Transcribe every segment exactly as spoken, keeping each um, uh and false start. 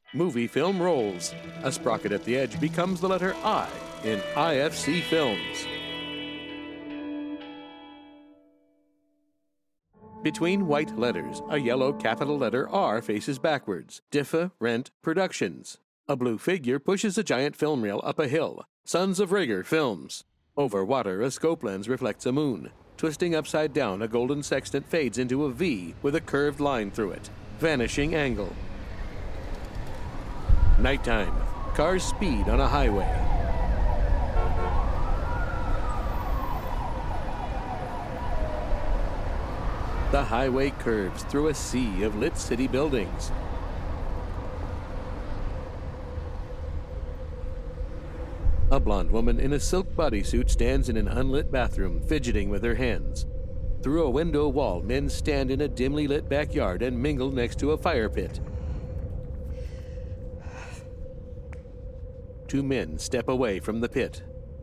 Movie film rolls. A sprocket at the edge becomes the letter I in I F C Films. Between white letters, a yellow capital letter R faces backwards. Diffa Rent Productions. A blue figure pushes a giant film reel up a hill. Sons of Rigor Films. Over water, a scope lens reflects a moon. Twisting upside down, a golden sextant fades into a V with a curved line through it. Vanishing angle. Nighttime. Cars speed on a highway. The highway curves through a sea of lit city buildings. A blonde woman in a silk bodysuit stands in an unlit bathroom, fidgeting with her hands. Through a window wall, men stand in a dimly lit backyard and mingle next to a fire pit. Two men step away from the pit.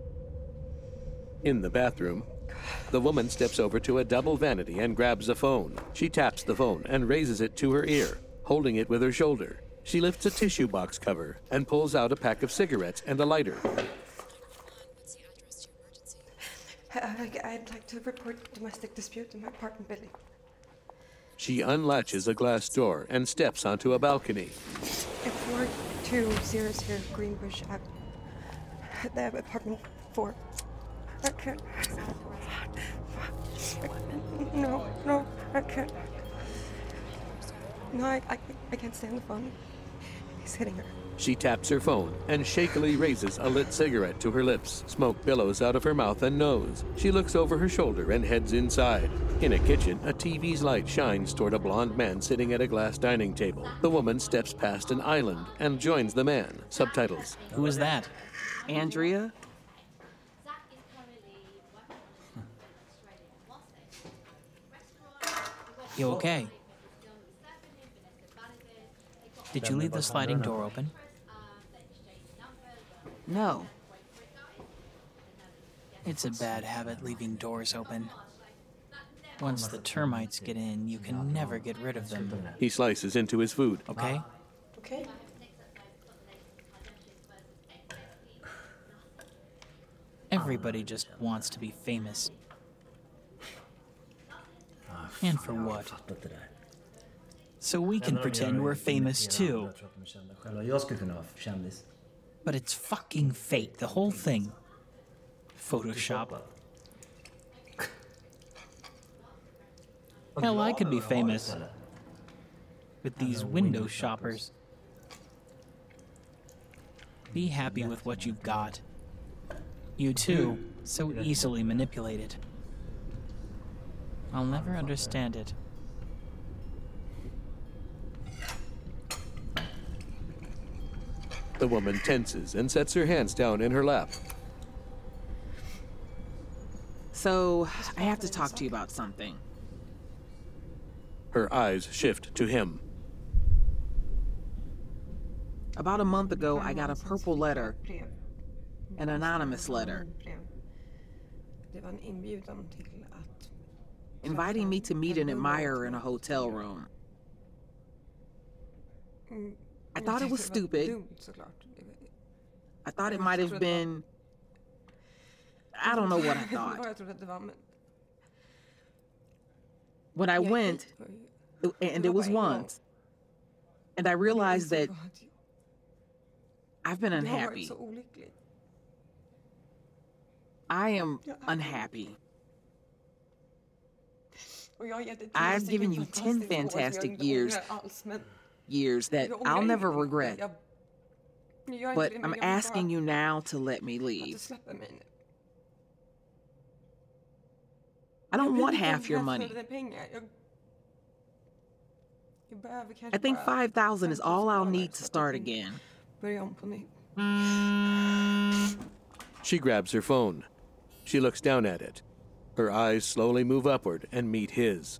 In the bathroom, the woman steps over to a double vanity and grabs a phone. She taps the phone and raises it to her ear, holding it with her shoulder. She lifts a tissue box cover and pulls out a pack of cigarettes and a lighter. What's the address to your emergency? Uh, I'd like to report domestic dispute in my apartment building. She unlatches a glass door and steps onto a balcony. four two zero zero Greenbush Avenue. The apartment four. I can't. No, no, I can't. No, I, I, I can't stay on the phone. He's hitting her. She taps her phone and shakily raises a lit cigarette to her lips. Smoke billows out of her mouth and nose. She looks over her shoulder and heads inside. In a kitchen, a T V's light shines toward a blonde man sitting at a glass dining table. The woman steps past an island and joins the man. Subtitles. Who is that? Andrea? You okay? Did you leave the sliding door open? No. It's a bad habit leaving doors open. Once the termites get in, you can never get rid of them. He slices into his food. Okay? Okay. Everybody just wants to be famous. And for what? So we can pretend we're famous too. But it's fucking fake, the whole thing. Photoshop. Hell, I could be famous. With these window shoppers. Be happy with what you've got. You too, so easily manipulated. I'll never understand it. The woman tenses and sets her hands down in her lap. So, I have to talk to you about something. Her eyes shift to him. About a month ago, I got a purple letter. An anonymous letter. Inviting me to meet an admirer in a hotel room. I thought it was stupid. I thought it might have been... I don't know what I thought. When I went, and it was once, and I realized that I've been unhappy. I am unhappy. I've given you ten fantastic years, years that I'll never regret. But I'm asking you now to let me leave. I don't want half your money. I think five thousand is all I'll need to start again. She grabs her phone. She looks down at it. Her eyes slowly move upward and meet his.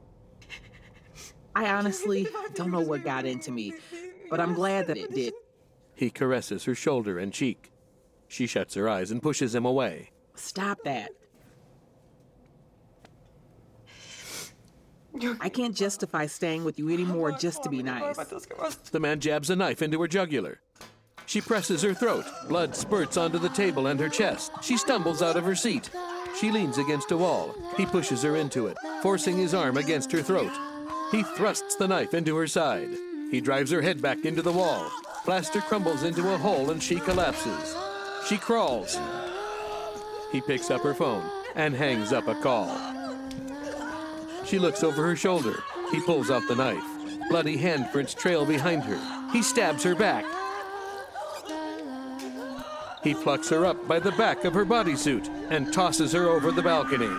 I honestly don't know what got into me, but I'm glad that it did. He caresses her shoulder and cheek. She shuts her eyes and pushes him away. Stop that. I can't justify staying with you anymore just to be nice. The man jabs a knife into her jugular. She presses her throat. Blood spurts onto the table and her chest. She stumbles out of her seat. She leans against a wall. He pushes her into it, forcing his arm against her throat. He thrusts the knife into her side. He drives her head back into the wall. Plaster crumbles into a hole and she collapses. She crawls. He picks up her phone and hangs up a call. She looks over her shoulder. He pulls out the knife. Bloody handprints trail behind her. He stabs her back. He plucks her up by the back of her bodysuit and tosses her over the balcony.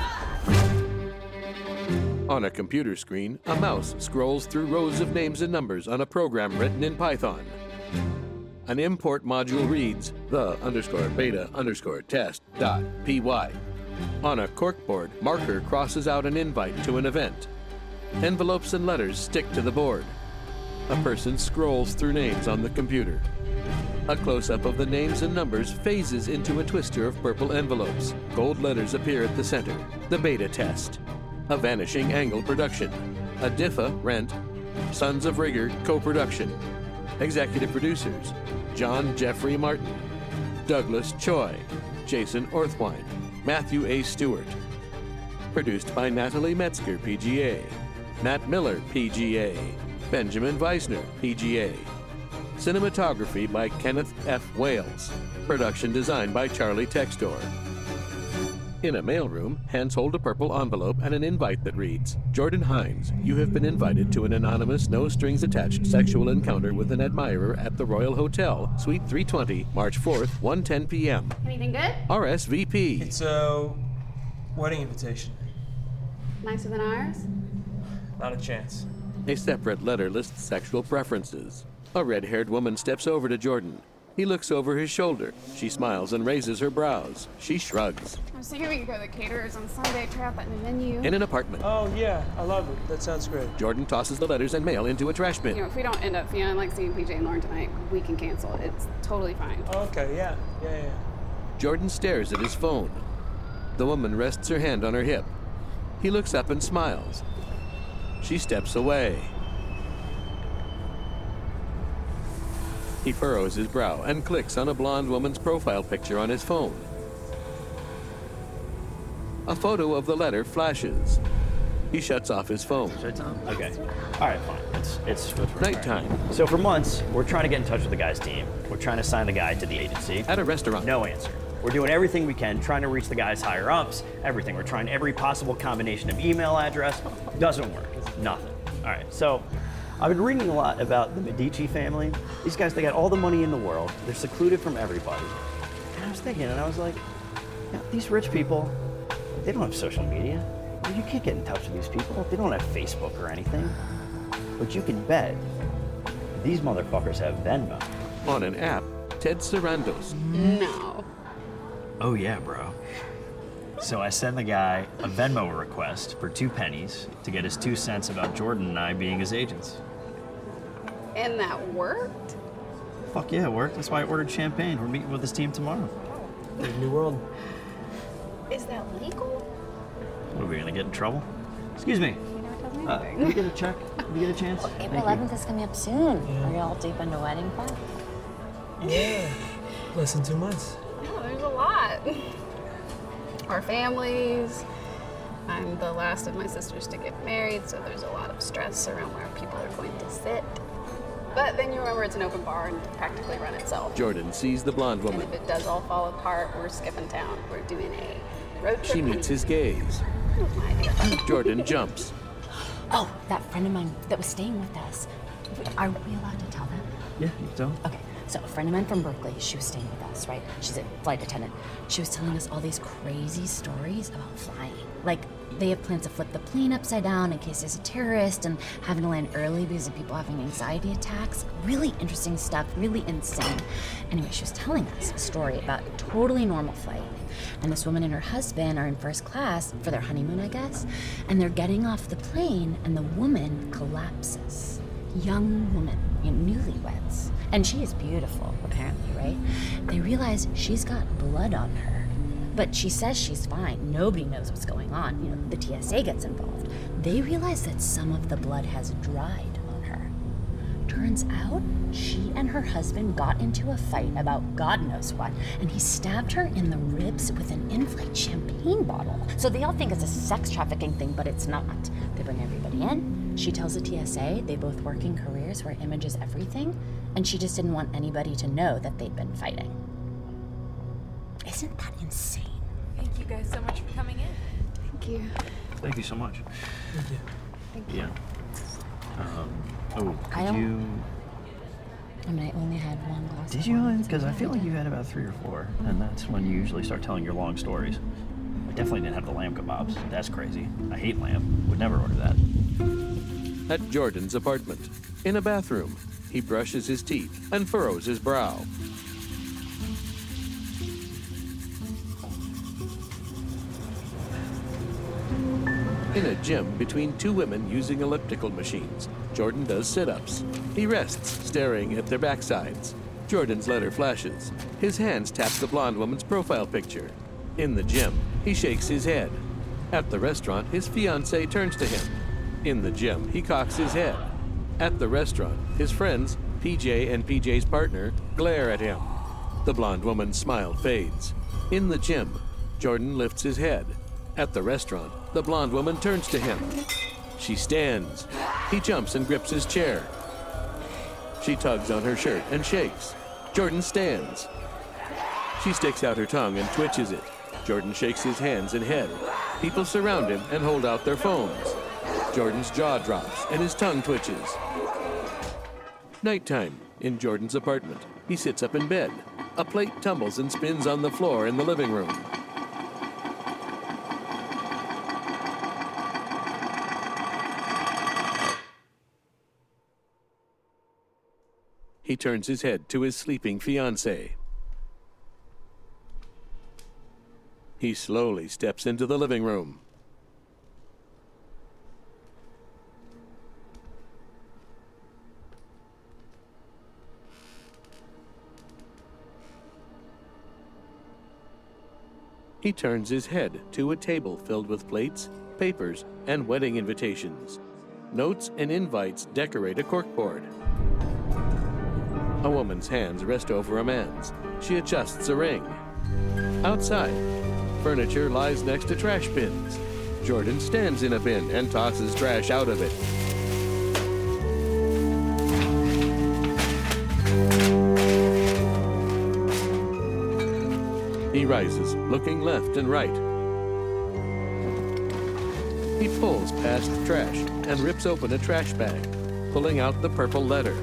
On a computer screen, a mouse scrolls through rows of names and numbers on a program written in Python. An import module reads the underscore beta underscore test dot py. On a corkboard, marker crosses out an invite to an event. Envelopes and letters stick to the board. A person scrolls through names on the computer. A close-up of the names and numbers phases into a twister of purple envelopes. Gold letters appear at the center. The beta test. A Vanishing Angle production. A Diffa Rent. Sons of Rigor co-production. Executive producers: John Jeffrey Martin, Douglas Choi, Jason Orthwine, Matthew A. Stewart. Produced by Natalie Metzger, P G A, Matt Miller, P G A, Benjamin Weisner, P G A. Cinematography by Kenneth F. Wales. Production design by Charlie Textor. In a mailroom, hands hold a purple envelope and an invite that reads, Jordan Hines, you have been invited to an anonymous, no-strings-attached sexual encounter with an admirer at the Royal Hotel, Suite three twenty, March fourth, one ten p.m. Anything good? R S V P. It's a wedding invitation. Nicer than ours? Not a chance. A separate letter lists sexual preferences. A red-haired woman steps over to Jordan. He looks over his shoulder. She smiles and raises her brows. She shrugs. I was thinking we could go to the caterers on Sunday, try out that new menu. In an apartment. Oh, yeah, I love it. That sounds great. Jordan tosses the letters and mail into a trash bin. You know, if we don't end up feeling like seeing P J and Lauren tonight, we can cancel. It's totally fine. Oh, okay, yeah, yeah, yeah. Jordan stares at his phone. The woman rests her hand on her hip. He looks up and smiles. She steps away. He furrows his brow and clicks on a blonde woman's profile picture on his phone. A photo of the letter flashes. He shuts off his phone. Okay. All right, fine. It's it's, it's Nighttime. Right. So for months, we're trying to get in touch with the guy's team. We're trying to sign the guy to the agency. At a restaurant. No answer. We're doing everything we can, trying to reach the guy's higher ups, everything. We're trying every possible combination of email address. Doesn't work. Nothing. All right, so I've been reading a lot about the Medici family. These guys, they got all the money in the world. They're secluded from everybody. And I was thinking, and I was like, you know, these rich people, they don't have social media. You can't get in touch with these people. They don't have Facebook or anything. But you can bet these motherfuckers have Venmo. On an app, Ted Sarandos. No. Oh yeah, bro. So I send the guy a Venmo request for two pennies to get his two cents about Jordan and I being his agents. And that worked? Fuck yeah, it worked. That's why I ordered champagne. We're meeting with his team tomorrow. Big new world. Is that legal? What, are we gonna get in trouble? Excuse me. You never told me Uh, anything. can we get a check? Can we get a chance? April Thank you. eleventh is coming up soon. Are you all deep into wedding prep? Yeah. Less than two months. No, there's a lot. Our families. I'm the last of my sisters to get married, so there's a lot of stress around where people are going to sit. But then you remember it's an open bar and practically run itself. Jordan sees the blonde And woman. if it does all fall apart, we're skipping town. We're doing a road trip. She meets his gaze. That was my idea. Jordan jumps. Oh, that friend of mine that was staying with us. Are we allowed to tell them? Yeah, you don't. Okay, so a friend of mine from Berkeley, she was staying with us, right? She's a flight attendant. She was telling us all these crazy stories about flying. Like, they have plans to flip the plane upside down in case there's a terrorist and having to land early because of people having anxiety attacks. Really interesting stuff, really insane. Anyway, she was telling us a story about a totally normal flight. And this woman and her husband are in first class for their honeymoon, I guess. And they're getting off the plane and the woman collapses. Young woman, you know, newlyweds. And she is beautiful, apparently, right? They realize she's got blood on her. But she says she's fine. Nobody knows what's going on. You know, the T S A gets involved. They realize that some of the blood has dried on her. Turns out, she and her husband got into a fight about God knows what, and he stabbed her in the ribs with an in-flight champagne bottle. So they all think it's a sex trafficking thing, but it's not. They bring everybody in. She tells the T S A they both work in careers where image is everything, and she just didn't want anybody to know that they'd been fighting. Isn't that insane? Thank you guys so much for coming in. Thank you. Thank you so much. Thank you. Thank you. Yeah. Um, oh, I could don't- you... I mean, I only had one glass Did of you? wine. Because I feel like you had about three or four, and that's when you usually start telling your long stories. I definitely didn't have the lamb kebabs. That's crazy. I hate lamb. Would never order that. At Jordan's apartment, in a bathroom, he brushes his teeth and furrows his brow. In a gym between two women using elliptical machines, Jordan does sit-ups. He rests, staring at their backsides. Jordan's letter flashes. His hands tap the blonde woman's profile picture. In the gym, he shakes his head. At the restaurant, his fiancée turns to him. In the gym, he cocks his head. At the restaurant, his friends, P J and P J's partner, glare at him. The blonde woman's smile fades. In the gym, Jordan lifts his head. At the restaurant, the blonde woman turns to him. She stands. He jumps and grips his chair. She tugs on her shirt and shakes. Jordan stands. She sticks out her tongue and twitches it. Jordan shakes his hands and head. People surround him and hold out their phones. Jordan's jaw drops and his tongue twitches. Nighttime, in Jordan's apartment. He sits up in bed. A plate tumbles and spins on the floor in the living room. He turns his head to his sleeping fiancée. He slowly steps into the living room. He turns his head to a table filled with plates, papers, and wedding invitations. Notes and invites decorate a corkboard. A woman's hands rest over a man's. She adjusts a ring. Outside, furniture lies next to trash bins. Jordan stands in a bin and tosses trash out of it. He rises, looking left and right. He pulls past trash and rips open a trash bag, pulling out the purple letter.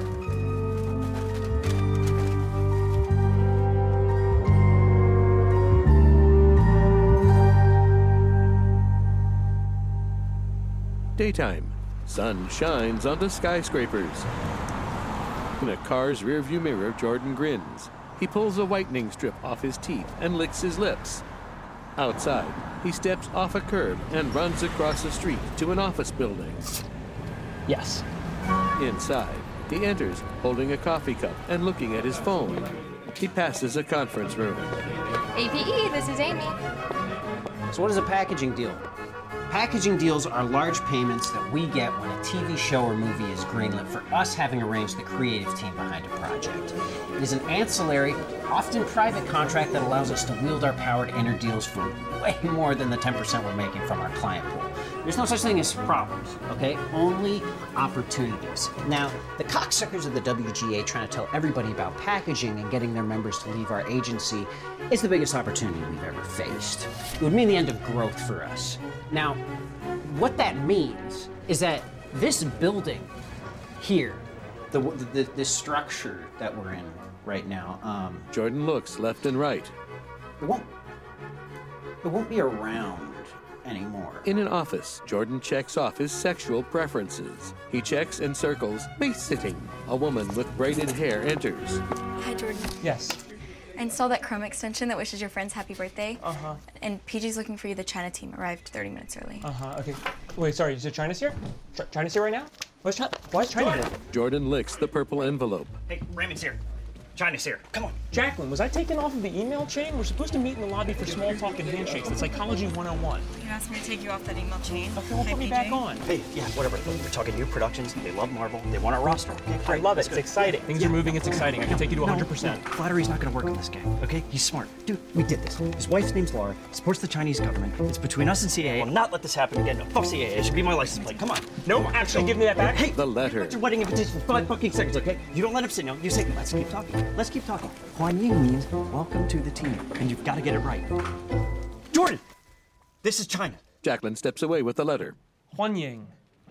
Daytime. Sun shines onto skyscrapers. In a car's rearview mirror, Jordan grins. He pulls a whitening strip off his teeth and licks his lips. Outside, he steps off a curb and runs across the street to an office building. Yes. Inside, he enters, holding a coffee cup and looking at his phone. He passes a conference room. A P E, this is Amy. So what is a packaging deal? Packaging deals are large payments that we get when a T V show or movie is greenlit for us having arranged the creative team behind a project. It is an ancillary, often private contract that allows us to wield our power to enter deals for way more than the ten percent we're making from our client pool. There's no such thing as problems, okay? Only opportunities. Now, the cocksuckers of the W G A trying to tell everybody about packaging and getting their members to leave our agency is the biggest opportunity we've ever faced. It would mean the end of growth for us. Now, what that means is that this building here, the, the, the structure that we're in right now, um, Jordan looks left and right. It won't, it won't be around anymore. In an office, Jordan checks off his sexual preferences. He checks and circles base sitting. A woman with braided hair enters. Hi, Jordan. Yes. I installed that Chrome extension that wishes your friends happy birthday. Uh-huh. And P G's looking for you. The China team arrived thirty minutes early. Uh-huh, okay. Wait, sorry, is it China's here? Ch- China's here right now? What's China? Why is China here? Jordan licks the purple envelope. Hey, Raymond's here. Ch- China's here. Come on. Jacqueline, was I taken off of the email chain? We're supposed to meet in the lobby for small talk and handshakes. It's Psychology one oh one. You asked me to take you off that email chain. Okay, well, put me back on. Hey, yeah, whatever. Look, we're talking new productions. They love Marvel. They want our roster. Okay, I love it. It's exciting. Things Yeah. are moving. It's exciting. I can take you to one hundred percent. No, flattery's not going to work in this game, okay? He's smart. Dude, we did this. His wife's name's Laura. He supports the Chinese government. It's between us and C I A. I will not let this happen again. No, fuck C I A. It should be my license plate. Come on. No, actually, give me that back. Hey, The letter. your wedding invitation for five fucking seconds, okay? You don't let him sit. No, you say, let's keep talking. Let's keep talking. Huan Ying means welcome to the team, and you've got to get it right. Jordan, this is China. Jacqueline steps away with the letter. Huan Ying.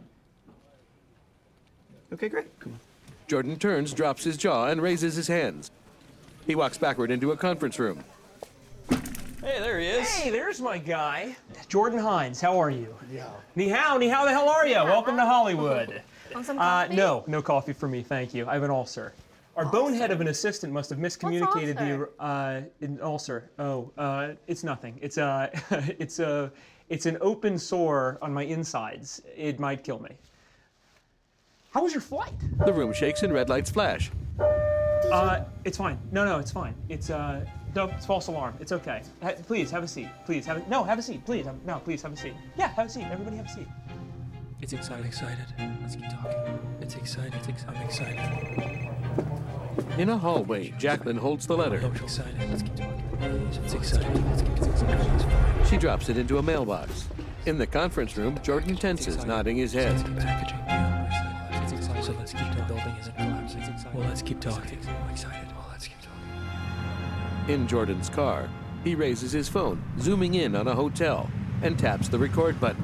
Okay, great. Come on. Jordan turns, drops his jaw, and raises his hands. He walks backward into a conference room. Hey, there he is. Hey, there's my guy. Jordan Hines, how are you? Yeah. Ni hao, ni hao, the hell are you? Welcome to Hollywood. Want some Uh, coffee? no, no coffee for me, thank you. I have an ulcer. Our bonehead of an assistant must have miscommunicated the uh, an ulcer. Oh, uh, it's nothing. It's a, it's a, it's an open sore on my insides. It might kill me. How was your flight? The room shakes and red lights flash. Uh, it's fine. No, no, it's fine. It's uh, no, it's false alarm. It's okay. Ha- please have a seat. Please have a no, have a seat. Please, um, no, please have a seat. Yeah, have a seat. Everybody have a seat. It's exciting. Excited. Let's keep talking. It's exciting. It's exciting. I'm excited. In a hallway, Jacqueline holds the letter. I'm excited. Let's keep talking. It's exciting. Let's keep talking. She drops it into a mailbox. In the conference room, Jordan tenses, nodding his head. Packaging. Yeah, it's exciting. So let's keep the building isn't collapsing. Well, let's keep talking. I'm excited. Well, let's keep talking. In Jordan's car, he raises his phone, zooming in on a hotel, and taps the record button.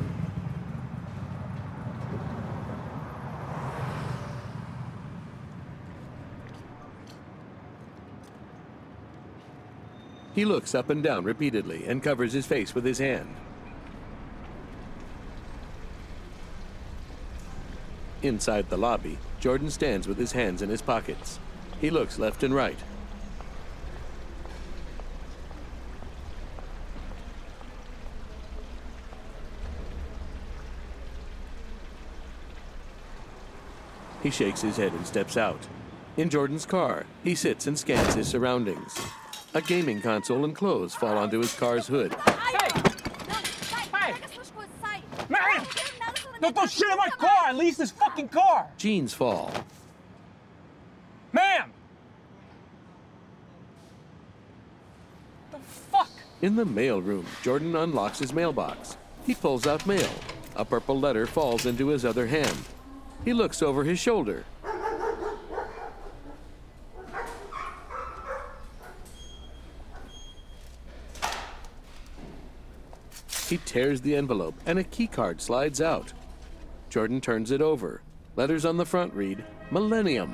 He looks up and down repeatedly and covers his face with his hand. Inside the lobby, Jordan stands with his hands in his pockets. He looks left and right. He shakes his head and steps out. In Jordan's car, he sits and scans his surroundings. A gaming console and clothes fall onto his car's hood. Hey! Hey! Man! Don't throw shit in my car! At least this fucking car! Jeans fall. Ma'am! The fuck? In the mailroom, Jordan unlocks his mailbox. He pulls out mail. A purple letter falls into his other hand. He looks over his shoulder. He tears the envelope, and a keycard slides out. Jordan turns it over. Letters on the front read, Millennium.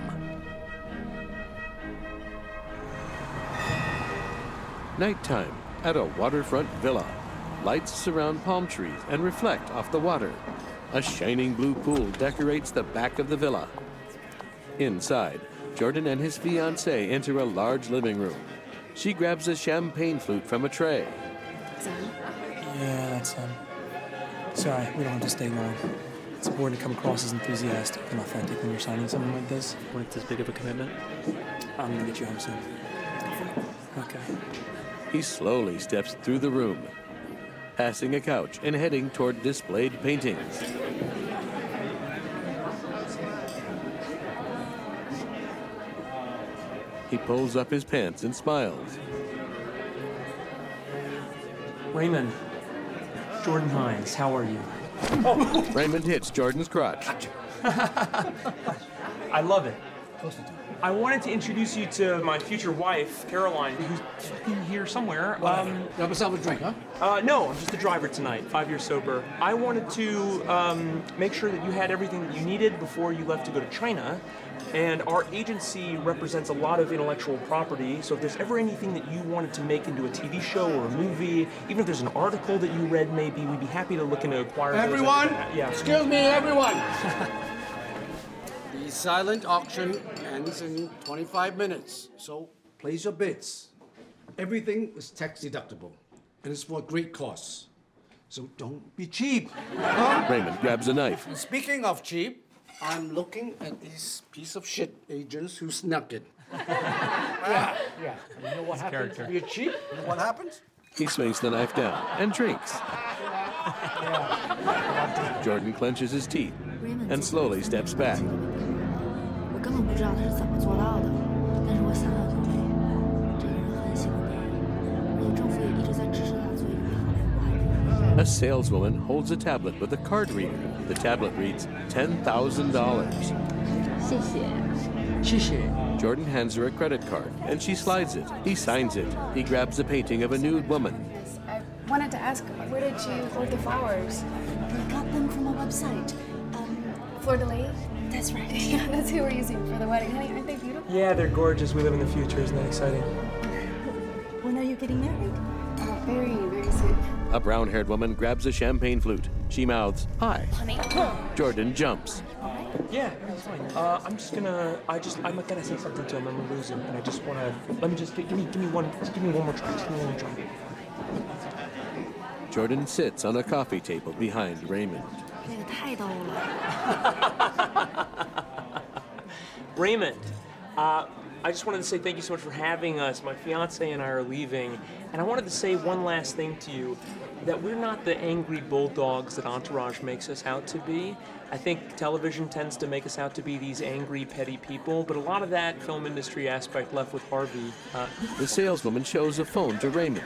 Nighttime at a waterfront villa. Lights surround palm trees and reflect off the water. A shining blue pool decorates the back of the villa. Inside, Jordan and his fiancée enter a large living room. She grabs a champagne flute from a tray. Yeah, that's him. Sorry, we don't have to stay long. It's important to come across as enthusiastic and authentic when you're signing something like this. When it's this big of a commitment? I'm gonna get you home soon. Okay. He slowly steps through the room, passing a couch and heading toward displayed paintings. He pulls up his pants and smiles. Raymond. Jordan Hines, how are you? Oh. Raymond hits Jordan's crotch. I love it. I wanted to introduce you to my future wife, Caroline, who's fucking here somewhere. Um, Grab yourself a drink, huh? Uh, no, I'm just the driver tonight, five years sober. I wanted to um, make sure that you had everything that you needed before you left to go to China. And our agency represents a lot of intellectual property, so if there's ever anything that you wanted to make into a T V show or a movie, even if there's an article that you read maybe, we'd be happy to look into acquire Everyone! those. Yeah. Excuse me, everyone! The silent auction ends in twenty-five minutes, so place your bids. Everything is tax deductible, and it's for great cause. So don't be cheap. Huh? Raymond grabs a knife. And speaking of cheap, I'm looking at these piece of shit agents who snuck it. Yeah, yeah. And you know what His happens character. if you're cheap? You know what happens? He swings the knife down and drinks. Jordan clenches his teeth and slowly steps back. 我根本不知道他是怎么做到的，但是我想想就对，这个人很喜欢电影，而且政府也一直在支持他做一个好莱坞爱 A saleswoman holds a tablet with a card reader. The tablet reads ten thousand dollars. 谢谢。 Jordan hands her a credit card, and she slides it. He signs it. He grabs a painting of a nude woman. I wanted to ask, where did you order the flowers? We got them from a website. Um, Fleur de Lis? That's right. Yeah, that's who we're using for the wedding. Honey, aren't they beautiful? Yeah, they're gorgeous. We live in the future. Isn't that exciting? When are you getting married? Oh, very, very soon. A brown-haired woman grabs a champagne flute. She mouths, "Hi." Honey. Jordan jumps. Yeah, that's fine. Uh, I'm just gonna. I just. I'm gonna say something to him. I'm gonna lose him, and I just wanna. Let me just give me. Give me one. Just give me one more try. Just give me one more try. Jordan sits on a coffee table behind Raymond. 那个太逗了。 Raymond, uh, I just wanted to say thank you so much for having us. My fiance and I are leaving, and I wanted to say one last thing to you, that we're not the angry bulldogs that Entourage makes us out to be. I think television tends to make us out to be these angry, petty people, but a lot of that film industry aspect left with Harvey. Uh, The saleswoman shows a phone to Raymond.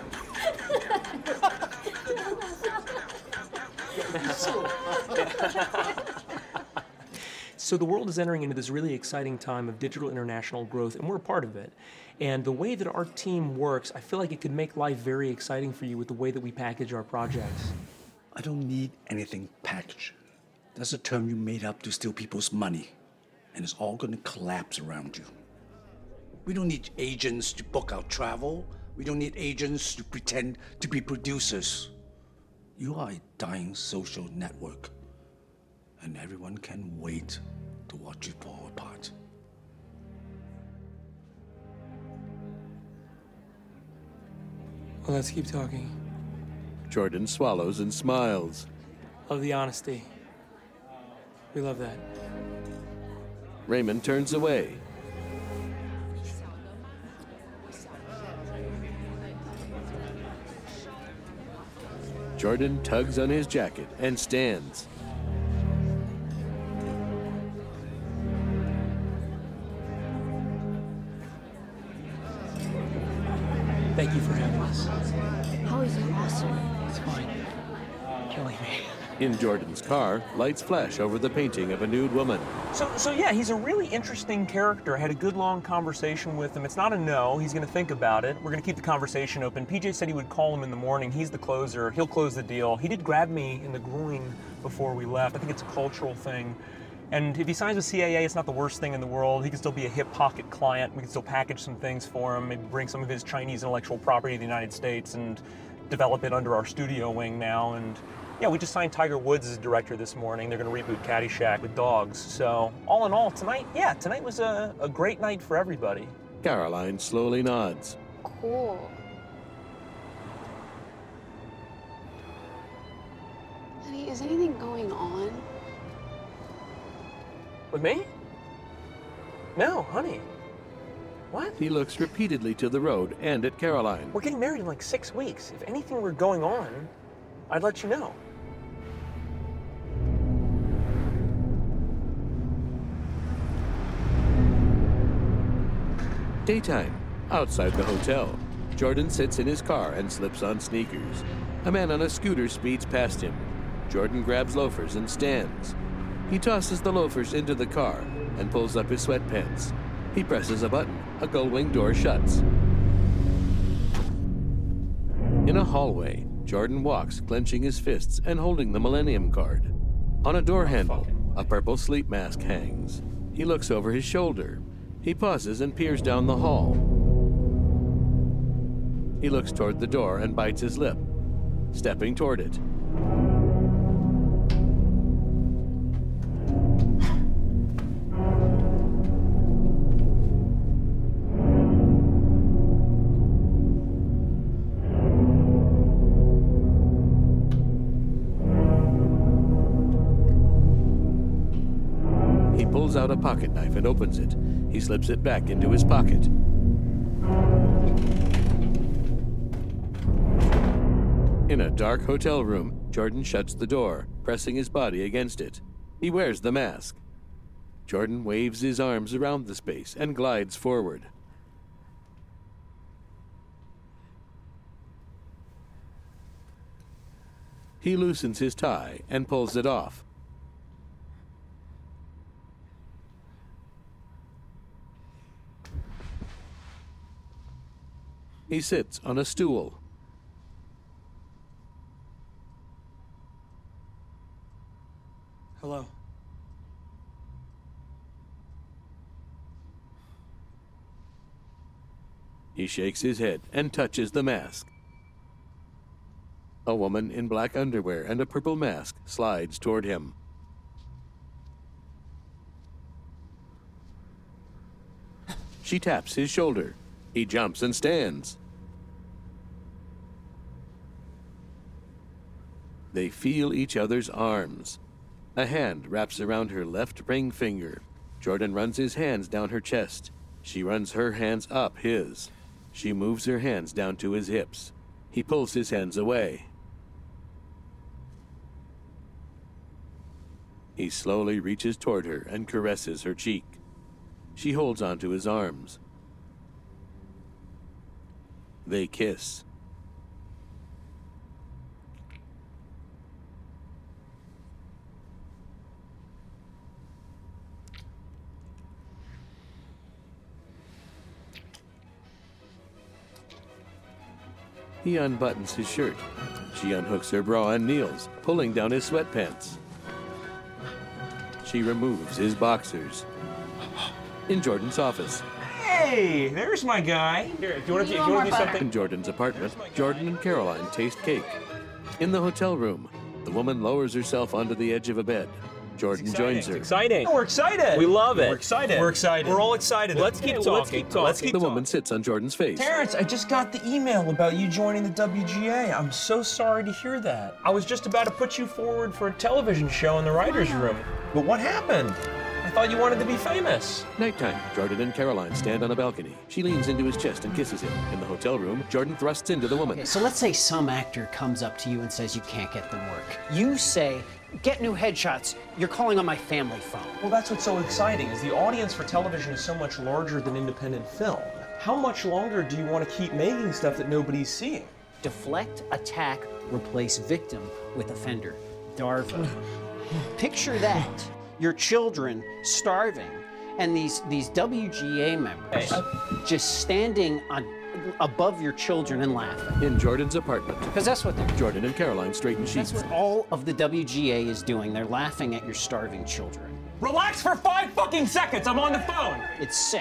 So the world is entering into this really exciting time of digital international growth, and we're a part of it. And the way that our team works, I feel like it could make life very exciting for you with the way that we package our projects. I don't need anything packaged. That's a term you made up to steal people's money, and it's all going to collapse around you. We don't need agents to book our travel. We don't need agents to pretend to be producers. You are a dying social network, and everyone can wait to watch you fall apart. Well, let's keep talking. Jordan swallows and smiles. Love the honesty. We love that. Raymond turns away. Jordan tugs on his jacket and stands. Thank you for having us. How is your lawsuit? It's fine. Killing me. In Jordan's car, lights flash over the painting of a nude woman. So, so yeah, he's a really interesting character. I had a good long conversation with him. It's not a no. He's going to think about it. We're going to keep the conversation open. P J said he would call him in the morning. He's the closer. He'll close the deal. He did grab me in the groin before we left. I think it's a cultural thing. And if he signs with C A A, it's not the worst thing in the world. He can still be a hip pocket client. We can still package some things for him, maybe bring some of his Chinese intellectual property to the United States and develop it under our studio wing now. And yeah, we just signed Tiger Woods as director this morning. They're going to reboot Caddyshack with dogs. So all in all, tonight, yeah, tonight was a, a great night for everybody. Caroline slowly nods. Cool. Honey, is anything going on? With me? No, honey. What? He looks repeatedly to the road and at Caroline. We're getting married in like six weeks. If anything were going on, I'd let you know. Daytime. Outside the hotel, Jordan sits in his car and slips on sneakers. A man on a scooter speeds past him. Jordan grabs loafers and stands. He tosses the loafers into the car and pulls up his sweatpants. He presses a button. A gull-wing door shuts. In a hallway, Jordan walks, clenching his fists and holding the Millennium Card. On a door handle, a purple sleep mask hangs. He looks over his shoulder. He pauses and peers down the hall. He looks toward the door and bites his lip, stepping toward it. He pulls out a pocket knife and opens it. He slips it back into his pocket. In a dark hotel room, Jordan shuts the door, pressing his body against it. He wears the mask. Jordan waves his arms around the space and glides forward. He loosens his tie and pulls it off. He sits on a stool. Hello. He shakes his head and touches the mask. A woman in black underwear and a purple mask slides toward him. She taps his shoulder. He jumps and stands. They feel each other's arms. A hand wraps around her left ring finger. Jordan runs his hands down her chest. She runs her hands up his. She moves her hands down to his hips. He pulls his hands away. He slowly reaches toward her and caresses her cheek. She holds onto his arms. They kiss. He unbuttons his shirt. She unhooks her bra and kneels, pulling down his sweatpants. She removes his boxers. In Jordan's office. Hey, there's my guy. Here, do you want to do, do, do something? In Jordan's apartment, Jordan and Caroline taste cake. In the hotel room, the woman lowers herself onto the edge of a bed. Jordan joins her. It's exciting. We're excited. We love it. We're excited. We're excited. We're all excited. Let's keep talking. Let's keep talking. Let's keep the talking. woman sits on Jordan's face. Terrence, I just got the email about you joining the W G A. I'm so sorry to hear that. I was just about to put you forward for a television show in the writer's room. But what happened? I thought you wanted to be famous. Nighttime, Jordan and Caroline stand on a balcony. She leans into his chest and kisses him. In the hotel room, Jordan thrusts into the woman. Okay, so let's say some actor comes up to you and says you can't get them work. You say, get new headshots. You're calling on my family phone. Well, that's what's so exciting, is the audience for television is so much larger than independent film. How much longer do you want to keep making stuff that nobody's seeing? Deflect, attack, replace victim with offender. DARVA. Picture that. Your children starving, and these, these W G A members just standing on, above your children and laughing. In Jordan's apartment. Because that's what they're doing. Jordan and Caroline straighten sheets. That's what all of the W G A is doing. They're laughing at your starving children. Relax for five fucking seconds. I'm on the phone. It's sick.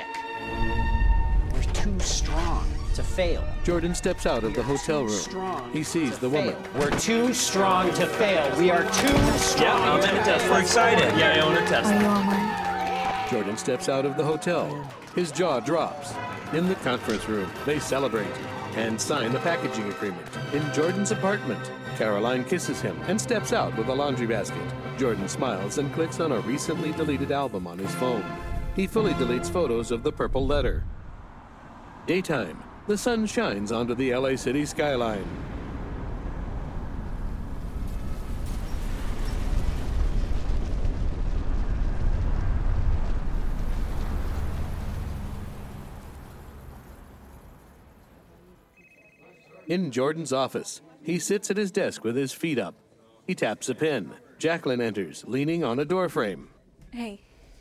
We're too strong to fail. Jordan steps out of the hotel room. Strong he sees the woman. We're too strong to fail. We are too strong. Yeah, I'm in a test. We're excited. Yeah, I own a test. Are you online? Jordan steps out of the hotel. His jaw drops. In the conference room, they celebrate and sign the packaging agreement. In Jordan's apartment, Caroline kisses him and steps out with a laundry basket. Jordan smiles and clicks on a recently deleted album on his phone. He fully deletes photos of the purple letter. Daytime. The sun shines onto the L A city skyline. In Jordan's office, he sits at his desk with his feet up. He taps a pen. Jacqueline enters, leaning on a doorframe. Hey,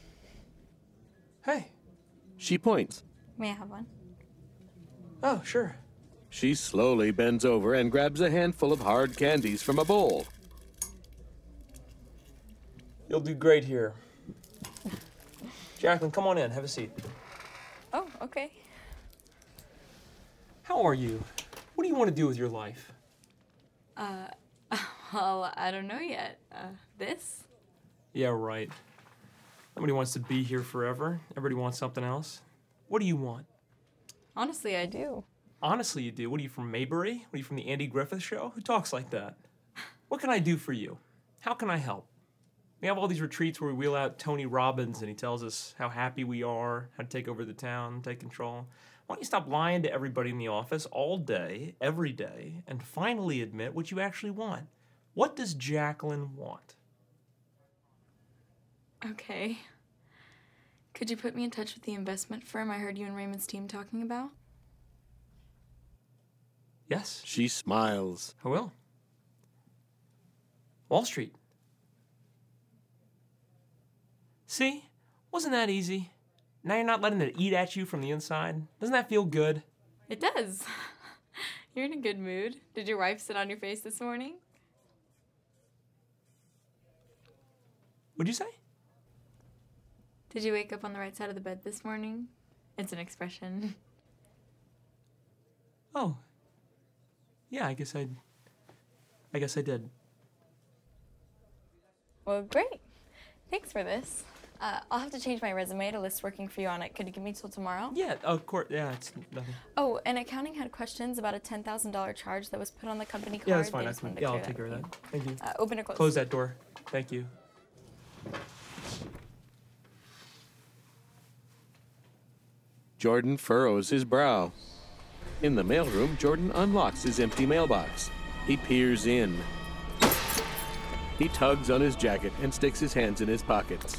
Hey. She points. may I have one? Oh, sure. She slowly bends over and grabs a handful of hard candies from a bowl. You'll do great here. Jacqueline, come on in. Have a seat. Oh, okay. How are you? What do you want to do with your life? Uh, well, I don't know yet. Uh, this? Yeah, right. Nobody wants to be here forever. Everybody wants something else. What do you want? Honestly, I do. Honestly, you do. What are you, from Mayberry? What are you, from the Andy Griffith Show? Who talks like that? What can I do for you? How can I help? We have all these retreats where we wheel out Tony Robbins and he tells us how happy we are, how to take over the town, take control. Why don't you stop lying to everybody in the office all day, every day, and finally admit what you actually want? What does Jacqueline want? Okay. Could you put me in touch with the investment firm I heard you and Raymond's team talking about? Yes. She smiles. I will. Wall Street. See? Wasn't that easy? Now you're not letting it eat at you from the inside? Doesn't that feel good? It does. You're in a good mood. Did your wife sit on your face this morning? What'd you say? Did you wake up on the right side of the bed this morning? It's an expression. Oh. Yeah, I guess I... I guess I did. Well, great. Thanks for this. Uh, I'll have to change my resume to list working for you on it. Could you give me till tomorrow? Yeah, of course. Yeah, it's nothing. Oh, and accounting had questions about a ten thousand dollars charge that was put on the company card. Yeah, that's fine. They I just can, wanted to yeah, I'll clear take care of that. Thank you. Uh, open or close? Close that door. Thank you. Jordan furrows his brow. In the mailroom, Jordan unlocks his empty mailbox. He peers in. He tugs on his jacket and sticks his hands in his pockets.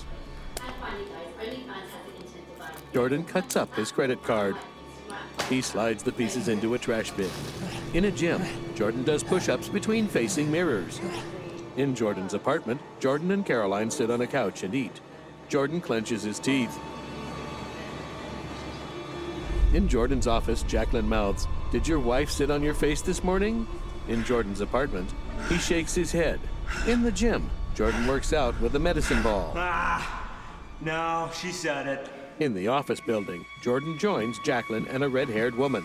Jordan cuts up his credit card. He slides the pieces into a trash bin. In a gym, Jordan does push-ups between facing mirrors. In Jordan's apartment, Jordan and Caroline sit on a couch and eat. Jordan clenches his teeth. In Jordan's office, Jacqueline mouths, "Did your wife sit on your face this morning?" In Jordan's apartment, he shakes his head. In the gym, Jordan works out with a medicine ball. Ah, no, she said it. In the office building, Jordan joins Jacqueline and a red-haired woman.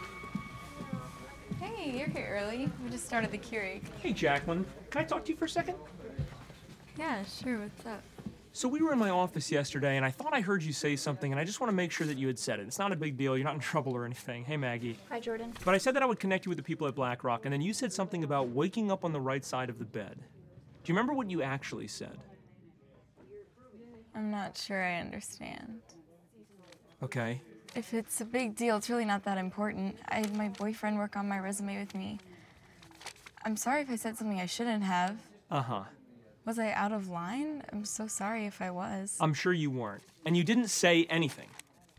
Hey, you're here early. We just started the Keurig. Hey, Jacqueline. Can I talk to you for a second? Yeah, sure. What's up? So we were in my office yesterday, and I thought I heard you say something, and I just want to make sure that you had said it. It's not a big deal. You're not in trouble or anything. Hey, Maggie. Hi, Jordan. But I said that I would connect you with the people at BlackRock, and then you said something about waking up on the right side of the bed. Do you remember what you actually said? I'm not sure I understand. Okay. If it's a big deal, it's really not that important. I had my boyfriend work on my resume with me. I'm sorry if I said something I shouldn't have. Uh-huh. Was I out of line? I'm so sorry if I was. I'm sure you weren't. And you didn't say anything.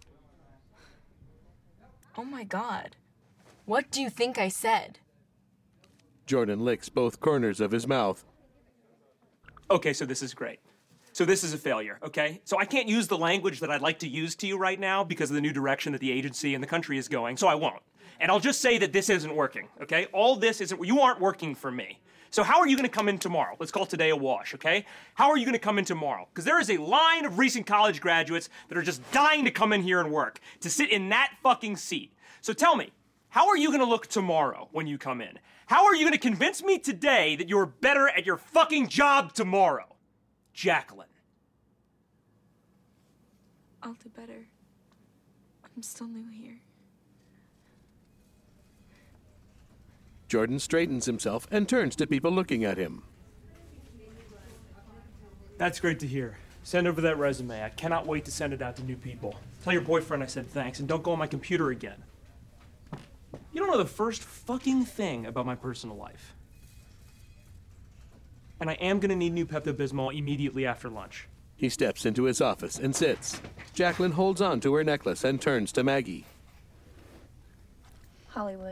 Oh my God. What do you think I said? Jordan licks both corners of his mouth. Okay, so this is great. So this is a failure, okay? So I can't use the language that I'd like to use to you right now because of the new direction that the agency and the country is going, so I won't. And I'll just say that this isn't working, okay? All this isn't, you aren't working for me. So how are you gonna come in tomorrow? Let's call today a wash, okay? How are you gonna come in tomorrow? Because there is a line of recent college graduates that are just dying to come in here and work, to sit in that fucking seat. So tell me, how are you gonna look tomorrow when you come in? How are you gonna convince me today that you're better at your fucking job tomorrow? Jacqueline. I'll do better. I'm still new here. Jordan straightens himself and turns to people looking at him. That's great to hear. Send over that resume. I cannot wait to send it out to new people. Tell your boyfriend I said thanks, and don't go on my computer again. You don't know the first fucking thing about my personal life. And I am gonna need new Pepto-Bismol immediately after lunch. He steps into his office and sits. Jacqueline holds on to her necklace and turns to Maggie. Hollywood.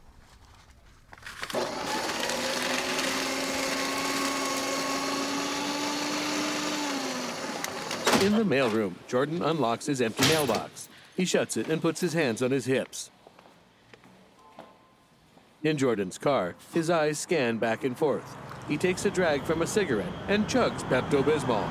In the mailroom, Jordan unlocks his empty mailbox. He shuts it and puts his hands on his hips. In Jordan's car, his eyes scan back and forth. He takes a drag from a cigarette and chugs Pepto-Bismol.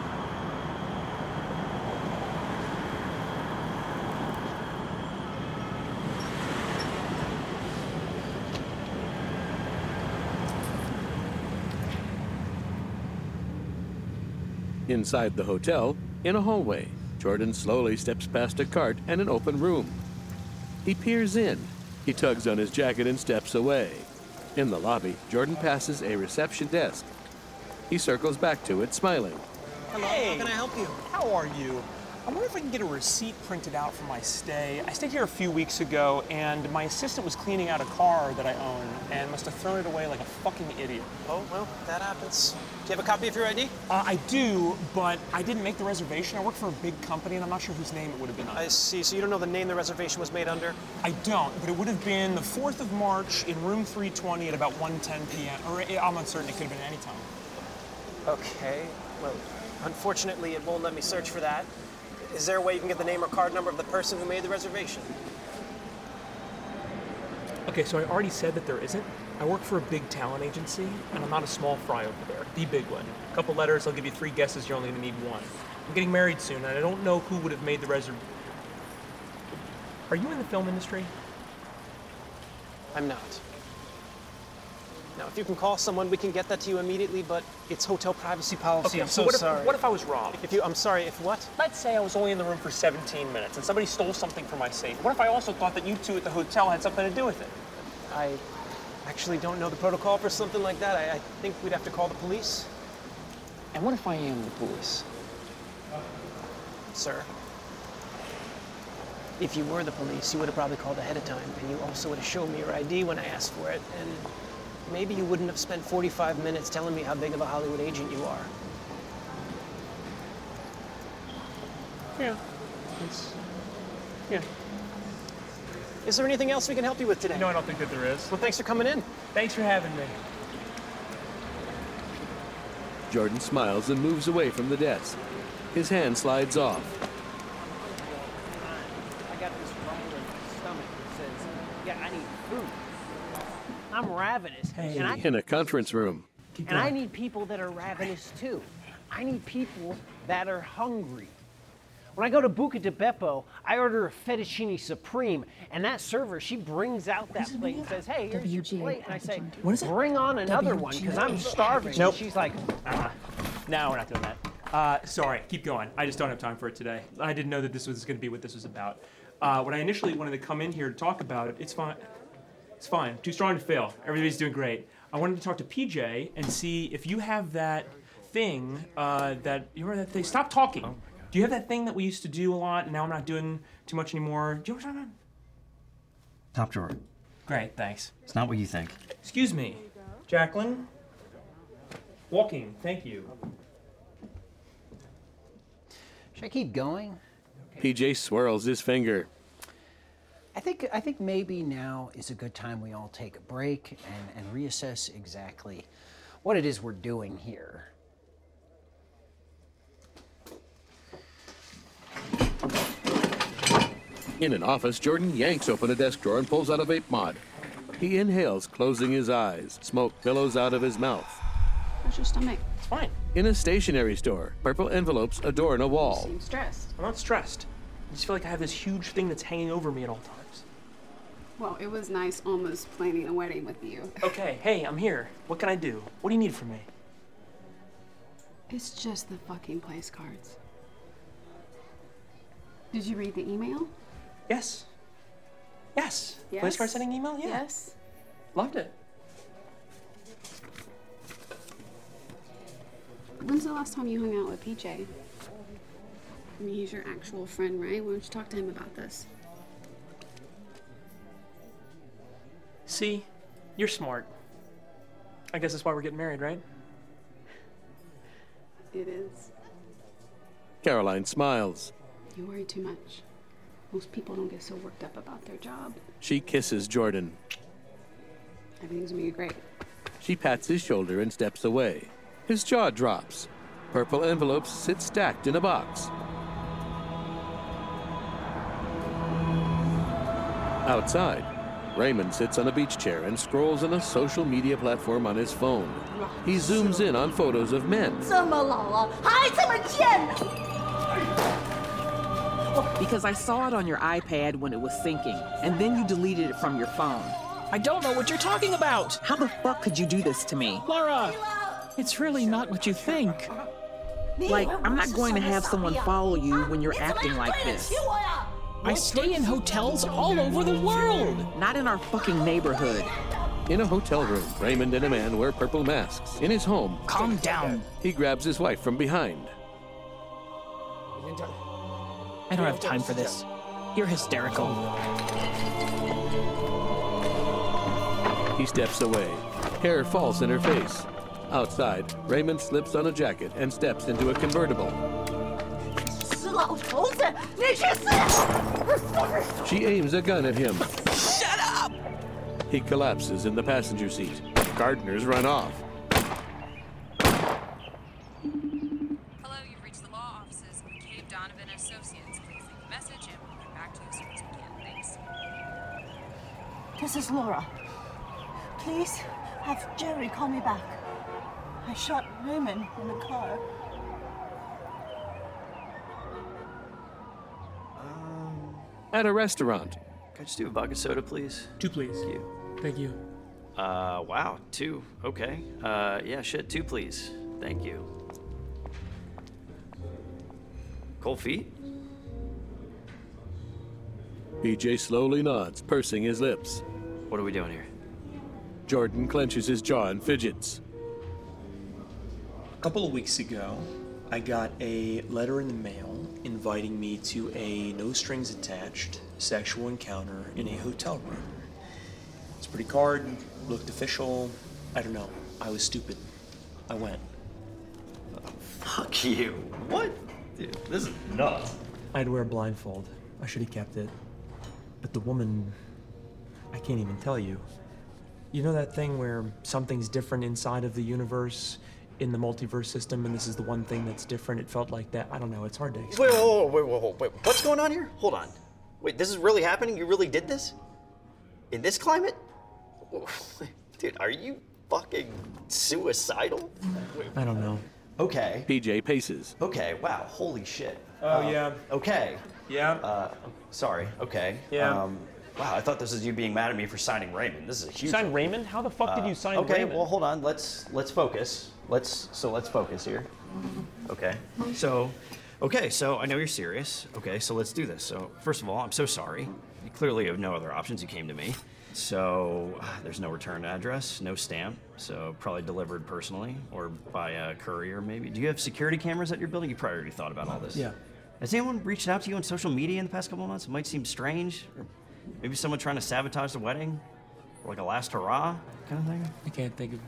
Inside the hotel, in a hallway, Jordan slowly steps past a cart and an open room. He peers in. He tugs on his jacket and steps away. In the lobby, Jordan passes a reception desk. He circles back to it, smiling. Hello, hey, how can I help you? How are you? I wonder if I can get a receipt printed out for my stay. I stayed here a few weeks ago, and my assistant was cleaning out a car that I own and must have thrown it away like a fucking idiot. Oh, well, that happens. Do you have a copy of your I D? Uh, I do, but I didn't make the reservation. I work for a big company, and I'm not sure whose name it would have been on. I see. So you don't know the name the reservation was made under? I don't, but it would have been the fourth of March in room three twenty at about one ten p m Or I'm uncertain, it could have been any time. Okay. Well, unfortunately, it won't let me search for that. Is there a way you can get the name or card number of the person who made the reservation? Okay, so I already said that there isn't. I work for a big talent agency, and I'm not a small fry over there. The big one. A couple letters, I'll give you three guesses, you're only gonna need one. I'm getting married soon, and I don't know who would have made the reservation. Are you in the film industry? I'm not. Now, if you can call someone, we can get that to you immediately, but it's hotel privacy policy. Okay, I'm so so what if, sorry. what if I was robbed? If you, I'm sorry, if what? Let's say I was only in the room for seventeen minutes and somebody stole something from my safe. What if I also thought that you two at the hotel had something to do with it? I actually don't know the protocol for something like that. I, I think we'd have to call the police. And what if I am the police? Sir, if you were the police, you would have probably called ahead of time, and you also would have shown me your I D when I asked for it, and maybe you wouldn't have spent forty-five minutes telling me how big of a Hollywood agent you are. Yeah. It's, yeah. Is there anything else we can help you with today? No, I don't think that there is. Well, thanks for coming in. Thanks for having me. Jordan smiles and moves away from the desk. His hand slides off. I got this rumble in my stomach that says, yeah, I need food. I'm ravenous. Hey. And I, In a conference room. and I need people that are ravenous too. I need people that are hungry. When I go to Buca di Beppo, I order a fettuccine supreme, and that server, she brings out that plate and says, hey, here's your plate. And I say, bring on another one, because I'm starving. Nope. And she's like, uh, no, we're not doing that. Uh, sorry, keep going. I just don't have time for it today. I didn't know that this was going to be what this was about. Uh, when I initially wanted to come in here to talk about it, it's fine. It's fine. Too strong to fail. Everybody's doing great. I wanted to talk to P J and see if you have that thing uh, that you remember that thing. Stop talking. Oh. Do you have that thing that we used to do a lot, and now I'm not doing too much anymore? Do you know what I'm talking about? Top drawer. Great, thanks. It's not what you think. Excuse me, Jacqueline. Walking. Thank you. should I keep going? P J swirls his finger. I think I think maybe now is a good time we all take a break and, and reassess exactly what it is we're doing here. In an office, Jordan yanks open a desk drawer and pulls out a vape mod. He inhales, closing his eyes. Smoke billows out of his mouth. How's your stomach? It's fine. In a stationery store, purple envelopes adorn a wall. You seem stressed. I'm not stressed. I just feel like I have this huge thing that's hanging over me at all times. Well, it was nice almost planning a wedding with you. Okay, hey, I'm here. What can I do? What do you need from me? It's just the fucking place cards. Did you read the email? Yes. Yes. Yes. Place card sending email? Yeah. Yes. Loved it. When's the last time you hung out with P J? I mean, he's your actual friend, right? Why don't you talk to him about this? See, you're smart. I guess that's why we're getting married, right? It is. Caroline smiles. You worry too much. Most people don't get so worked up about their job. She kisses Jordan. Everything's gonna be great. She pats his shoulder and steps away. His jaw drops. Purple envelopes sit stacked in a box. Outside, Raymond sits on a beach chair and scrolls on a social media platform on his phone. He zooms in on photos of men. Because I saw it on your iPad when it was syncing, and then you deleted it from your phone. I don't know what you're talking about. How the fuck could you do this to me? Laura, it's really not what you think. Like, I'm not going to have someone follow you when you're acting like this. I stay in hotels all over the world. Not in our fucking neighborhood. In a hotel room, Raymond and a man wear purple masks. In his home, calm down. He grabs his wife from behind. I don't have time for this. You're hysterical. He steps away. Hair falls in her face. Outside, Raymond slips on a jacket and steps into a convertible. She aims a gun at him. Shut up! He collapses in the passenger seat. Gardeners run off. Hello, you've reached the law offices of McCabe Donovan Associates. Please leave a message and we'll get back to you as soon as we can. Thanks. This is Laura. Please have Jerry call me back. I shot Raymond in the car. At a restaurant. Can I just do a vodka soda, please? Two, please. Thank you. Thank you. Uh, wow, two. Okay. Uh, yeah, shit, two, please. Thank you. Cold feet? P J slowly nods, pursing his lips. What are we doing here? Jordan clenches his jaw and fidgets. A couple of weeks ago, I got a letter in the mail inviting me to a no-strings-attached sexual encounter in a hotel room. It's a pretty card, looked official. I don't know. I was stupid. I went. Oh, fuck you. What? Dude, this is nuts. I had to wear a blindfold. I should have kept it. But the woman, I can't even tell you. You know that thing where something's different inside of the universe, in the multiverse system, and this is the one thing that's different? It felt like that. I don't know. It's hard to explain. Wait, wait, wait, wait, wait, wait. What's going on here? Hold on. Wait, this is really happening? You really did this? In this climate? Dude, are you fucking suicidal? Wait. I don't know. Okay. P J paces. Okay, wow, holy shit. Oh, uh, yeah. Okay. Yeah? Uh, sorry, okay. Yeah. Um, wow, I thought this was you being mad at me for signing Raymond. This is a huge... Sign Raymond? How the fuck uh, did you sign okay, Raymond? Okay, well, hold on. Let's let's focus. Let's, so let's focus here. Okay, so, okay, so I know you're serious. Okay, so let's do this. So, first of all, I'm so sorry. You clearly have no other options. You came to me. So, uh, there's no return address, no stamp, so probably delivered personally or by a courier maybe. Do you have security cameras at your building? You probably already thought about all this. Yeah. Has anyone reached out to you on social media in the past couple of months? It might seem strange. Or maybe someone trying to sabotage the wedding? Or like a last hurrah kind of thing? I can't think of...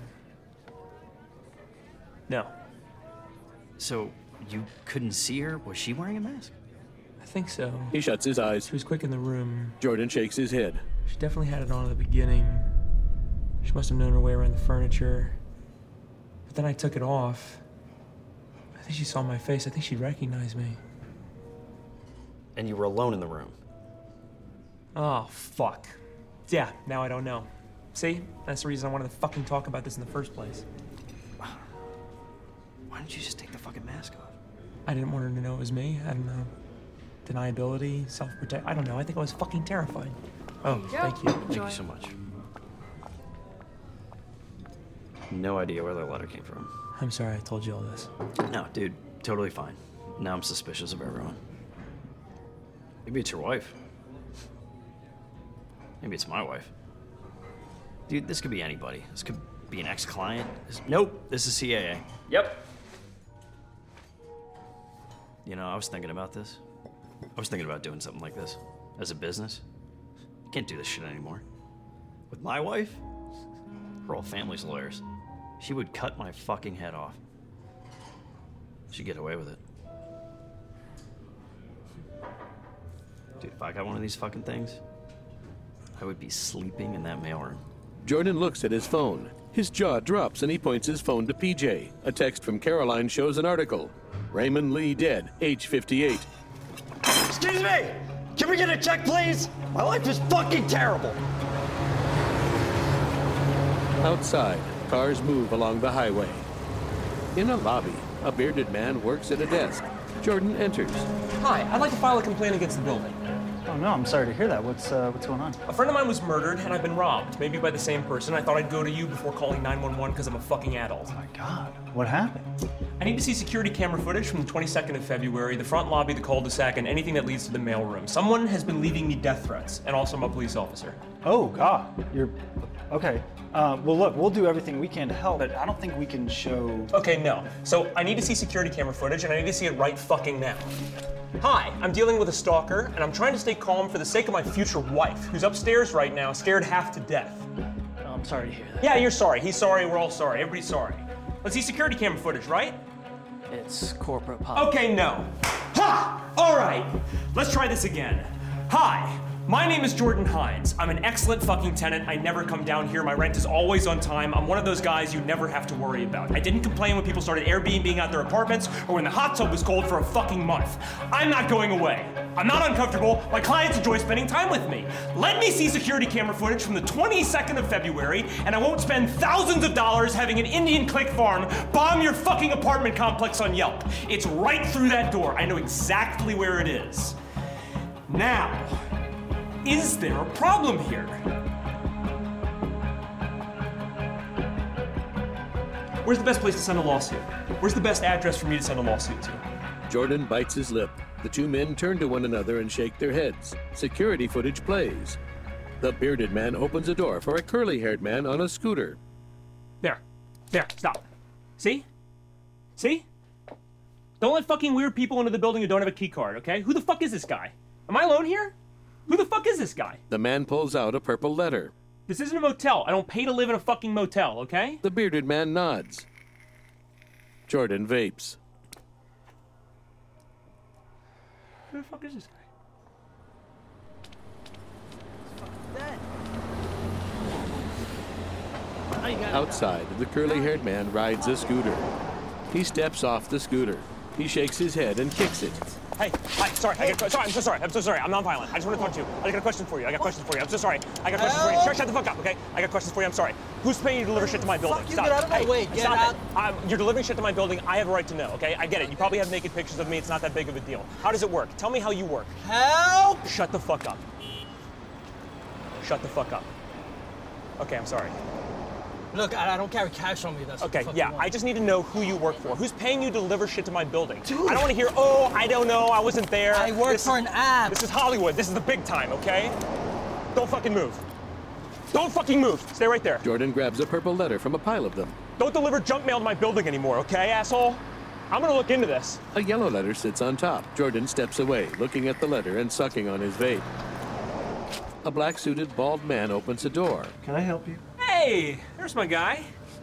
No. So, you couldn't see her? Was she wearing a mask? I think so. He shuts his eyes. She was quick in the room. Jordan shakes his head. She definitely had it on at the beginning. She must have known her way around the furniture. But then I took it off. I think she saw my face. I think she recognized me. And you were alone in the room? Oh, fuck. Yeah, now I don't know. See? That's the reason I wanted to fucking talk about this in the first place. Why didn't you just take the fucking mask off? I didn't want her to know it was me. I don't know. Deniability, self-protect. I don't know. I think I was fucking terrified. Oh, thank you. Thank you so much. No idea where that letter came from. I'm sorry I told you all this. No, dude, totally fine. Now I'm suspicious of everyone. Maybe it's your wife. Maybe it's my wife. Dude, this could be anybody. This could be an ex-client. This... Nope, this is C A A. Yep. You know, I was thinking about this. I was thinking about doing something like this as a business. I can't do this shit anymore. With my wife, her whole family's lawyers. She would cut my fucking head off. She'd get away with it. Dude, if I got one of these fucking things, I would be sleeping in that mailroom. Jordan looks at his phone. His jaw drops and he points his phone to P J. A text from Caroline shows an article. Raymond Lee dead, age fifty-eight. Excuse me! Can we get a check, please? My life is fucking terrible! Outside, cars move along the highway. In a lobby, a bearded man works at a desk. Jordan enters. Hi, I'd like to file a complaint against the building. Oh no, I'm sorry to hear that. What's uh, what's going on? A friend of mine was murdered and I've been robbed. Maybe by the same person. I thought I'd go to you before calling nine one one because I'm a fucking adult. Oh my god. What happened? I need to see security camera footage from the twenty-second of February, the front lobby, the cul-de-sac, and anything that leads to the mailroom. Someone has been leaving me death threats, and also I'm a police officer. Oh, God. You're... Okay. Uh, well, look, we'll do everything we can to help, but I don't think we can show... Okay, no. So I need to see security camera footage, and I need to see it right fucking now. Hi, I'm dealing with a stalker, and I'm trying to stay calm for the sake of my future wife, who's upstairs right now, scared half to death. Oh, I'm sorry to hear that. Yeah, you're sorry. He's sorry. We're all sorry. Everybody's sorry. Let's see security camera footage, right? It's corporate policy. Okay, no. Ha! All right. Let's try this again. Hi. My name is Jordan Hines. I'm an excellent fucking tenant. I never come down here. My rent is always on time. I'm one of those guys you never have to worry about. I didn't complain when people started Airbnb out their apartments or when the hot tub was cold for a fucking month. I'm not going away. I'm not uncomfortable. My clients enjoy spending time with me. Let me see security camera footage from the twenty-second of February, and I won't spend thousands of dollars having an Indian click farm bomb your fucking apartment complex on Yelp. It's right through that door. I know exactly where it is. Now, is there a problem here? Where's the best place to send a lawsuit? Where's the best address for me to send a lawsuit to? Jordan bites his lip. The two men turn to one another and shake their heads. Security footage plays. The bearded man opens a door for a curly-haired man on a scooter. There. There. Stop. See? See? Don't let fucking weird people into the building who don't have a key card, okay? Who the fuck is this guy? Am I alone here? Who the fuck is this guy? The man pulls out a purple letter. This isn't a motel. I don't pay to live in a fucking motel, okay? The bearded man nods. Jordan vapes. Who the fuck is this guy? Outside, the curly-haired man rides a scooter. He steps off the scooter. He shakes his head and kicks it. Hey, hi, sorry, I got, sorry, I'm so sorry, I'm so sorry, I'm non-violent. I just want to talk to you. I got a question for you, I got questions for you, I'm so sorry. I got questions for you. Shut, shut the fuck up, okay? I got questions for you, I'm sorry. Who's paying you to deliver shit to my building? Fuck you, Stop get it. out of my Hey, way, get stop out. it. Um, you're delivering shit to my building, I have a right to know, okay? I get it, you probably have naked pictures of me, it's not that big of a deal. How does it work? Tell me how you work. Help! Shut the fuck up. Shut the fuck up. Okay, I'm sorry. Look, I, I don't carry cash on me. That's Okay, what the fuck yeah, you want. I just need to know who you work for. Who's paying you to deliver shit to my building? Dude. I don't want to hear, oh, I don't know, I wasn't there. I work This for is- an app. This is Hollywood. This is the big time, okay? Don't fucking move. Don't fucking move. Stay right there. Jordan grabs a purple letter from a pile of them. Don't deliver junk mail to my building anymore, okay, asshole? I'm gonna look into this. A yellow letter sits on top. Jordan steps away, looking at the letter and sucking on his vape. A black-suited bald man opens a door. Can I help you? Hey, there's my guy.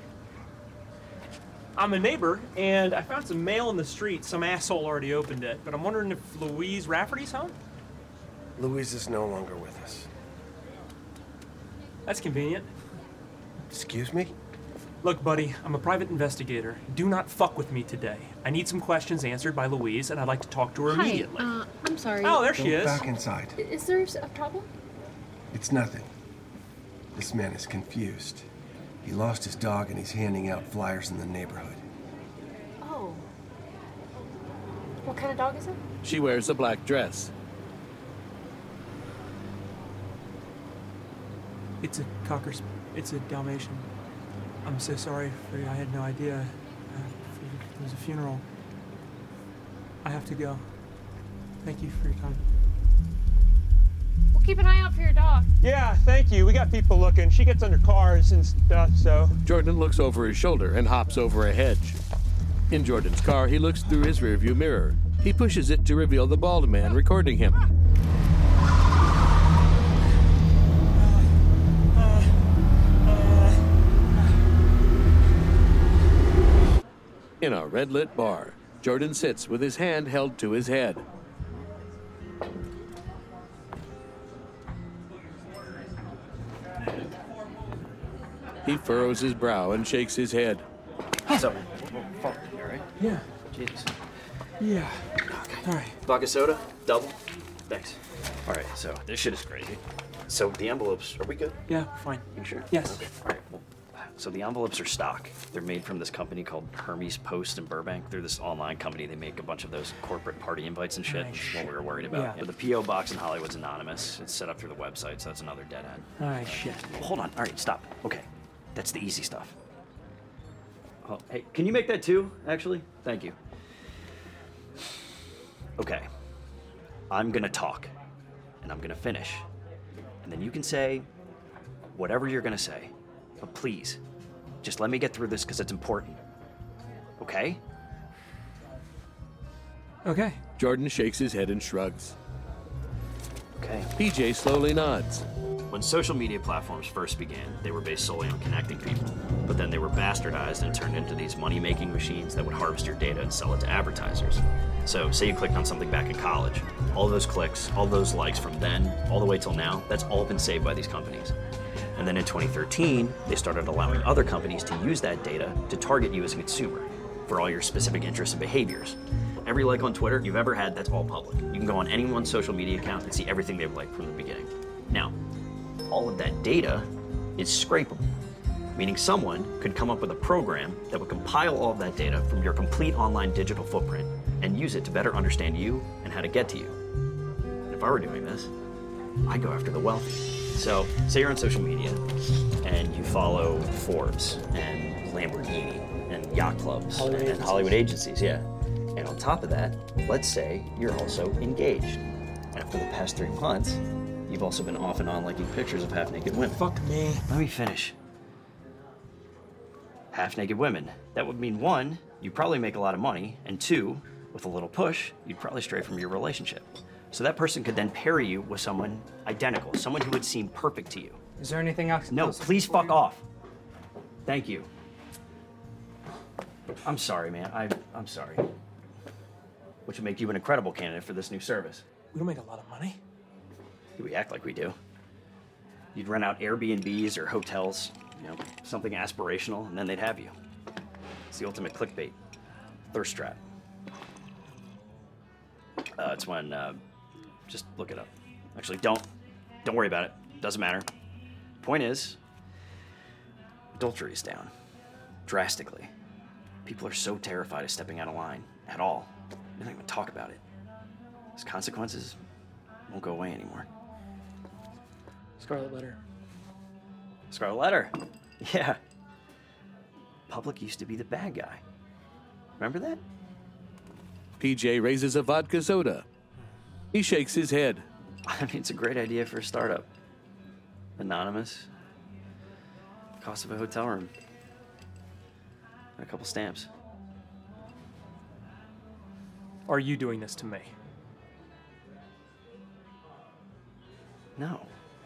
I'm a neighbor, and I found some mail in the street. Some asshole already opened it, but I'm wondering if Louise Rafferty's home? Louise is no longer with us. That's convenient. Excuse me? Look, buddy, I'm a private investigator. Do not fuck with me today. I need some questions answered by Louise, and I'd like to talk to her Hi, immediately. uh, I'm sorry. Oh, there she Go is. back inside. I- Is there a problem? It's nothing. This man is confused. He lost his dog and he's handing out flyers in the neighborhood. Oh. What kind of dog is it? She wears a black dress. It's a cocker. sp- It's a Dalmatian. I'm so sorry for you. I had no idea. Uh, there was a funeral. I have to go. Thank you for your time. We'll keep an eye out for your dog. Yeah, thank you. We got people looking. She gets under cars and stuff, so. Jordan looks over his shoulder and hops over a hedge. In Jordan's car, he looks through his rearview mirror. He pushes it to reveal the bald man recording him. In a red-lit bar, Jordan sits with his hand held to his head. He furrows his brow and shakes his head. So, all right? Yeah. Jesus. Yeah. All right. Vodka soda, double. Thanks. All right, so this shit is crazy. So the envelopes, are we good? Yeah, fine. You sure? Yes. Okay. All right. Well, so the envelopes are stock. They're made from this company called Hermes Post in Burbank. They're this online company. They make a bunch of those corporate party invites and shit. Nice. What we were worried about. Yeah. But the P O box in Hollywood's anonymous. It's set up through the website, so that's another dead end. All right, shit. Well, hold on. All right, stop. Okay, that's the easy stuff. Oh, hey, can you make that too? Actually, thank you. Okay, I'm gonna talk, and I'm gonna finish, and then you can say, whatever you're gonna say. But please, just let me get through this because it's important. Okay? Okay. Jordan shakes his head and shrugs. Okay. P J slowly nods. When social media platforms first began, they were based solely on connecting people. But then they were bastardized and turned into these money-making machines that would harvest your data and sell it to advertisers. So, say you clicked on something back in college. All those clicks, all those likes from then, all the way till now, that's all been saved by these companies. And then in twenty thirteen, they started allowing other companies to use that data to target you as a consumer for all your specific interests and behaviors. Every like on Twitter you've ever had, that's all public. You can go on anyone's social media account and see everything they've liked from the beginning. Now, all of that data is scrapable, meaning someone could come up with a program that would compile all of that data from your complete online digital footprint and use it to better understand you and how to get to you. And if I were doing this, I'd go after the wealthy. So, say you're on social media and you follow Forbes and Lamborghini and yacht clubs Hollywood and agencies. Hollywood agencies, yeah. And on top of that, let's say you're also engaged. And for the past three months, you've also been off and on liking pictures of half-naked women. Fuck me. Let me finish. Half-naked women. That would mean, one, you'd probably make a lot of money, and two, with a little push, you'd probably stray from your relationship. So that person could then pair you with someone identical, someone who would seem perfect to you. Is there anything else? No, please fuck off. Thank you. I'm sorry, man. I, I'm sorry. Which would make you an incredible candidate for this new service. We don't make a lot of money. We act like we do. You'd rent out Airbnbs or hotels, you know, something aspirational, and then they'd have you. It's the ultimate clickbait. Thirst trap. Uh, it's when, uh, just look it up. Actually, don't. Don't worry about it. Doesn't matter. Point is, adultery is down. Drastically. People are so terrified of stepping out of line at all. They don't even talk about it. Its consequences won't go away anymore. Scarlet Letter. Scarlet Letter. Yeah. Public used to be the bad guy. Remember that? P J raises a vodka soda. He shakes his head. I mean, it's a great idea for a startup. Anonymous. Cost of a hotel room. And a couple stamps. Are you doing this to me? No.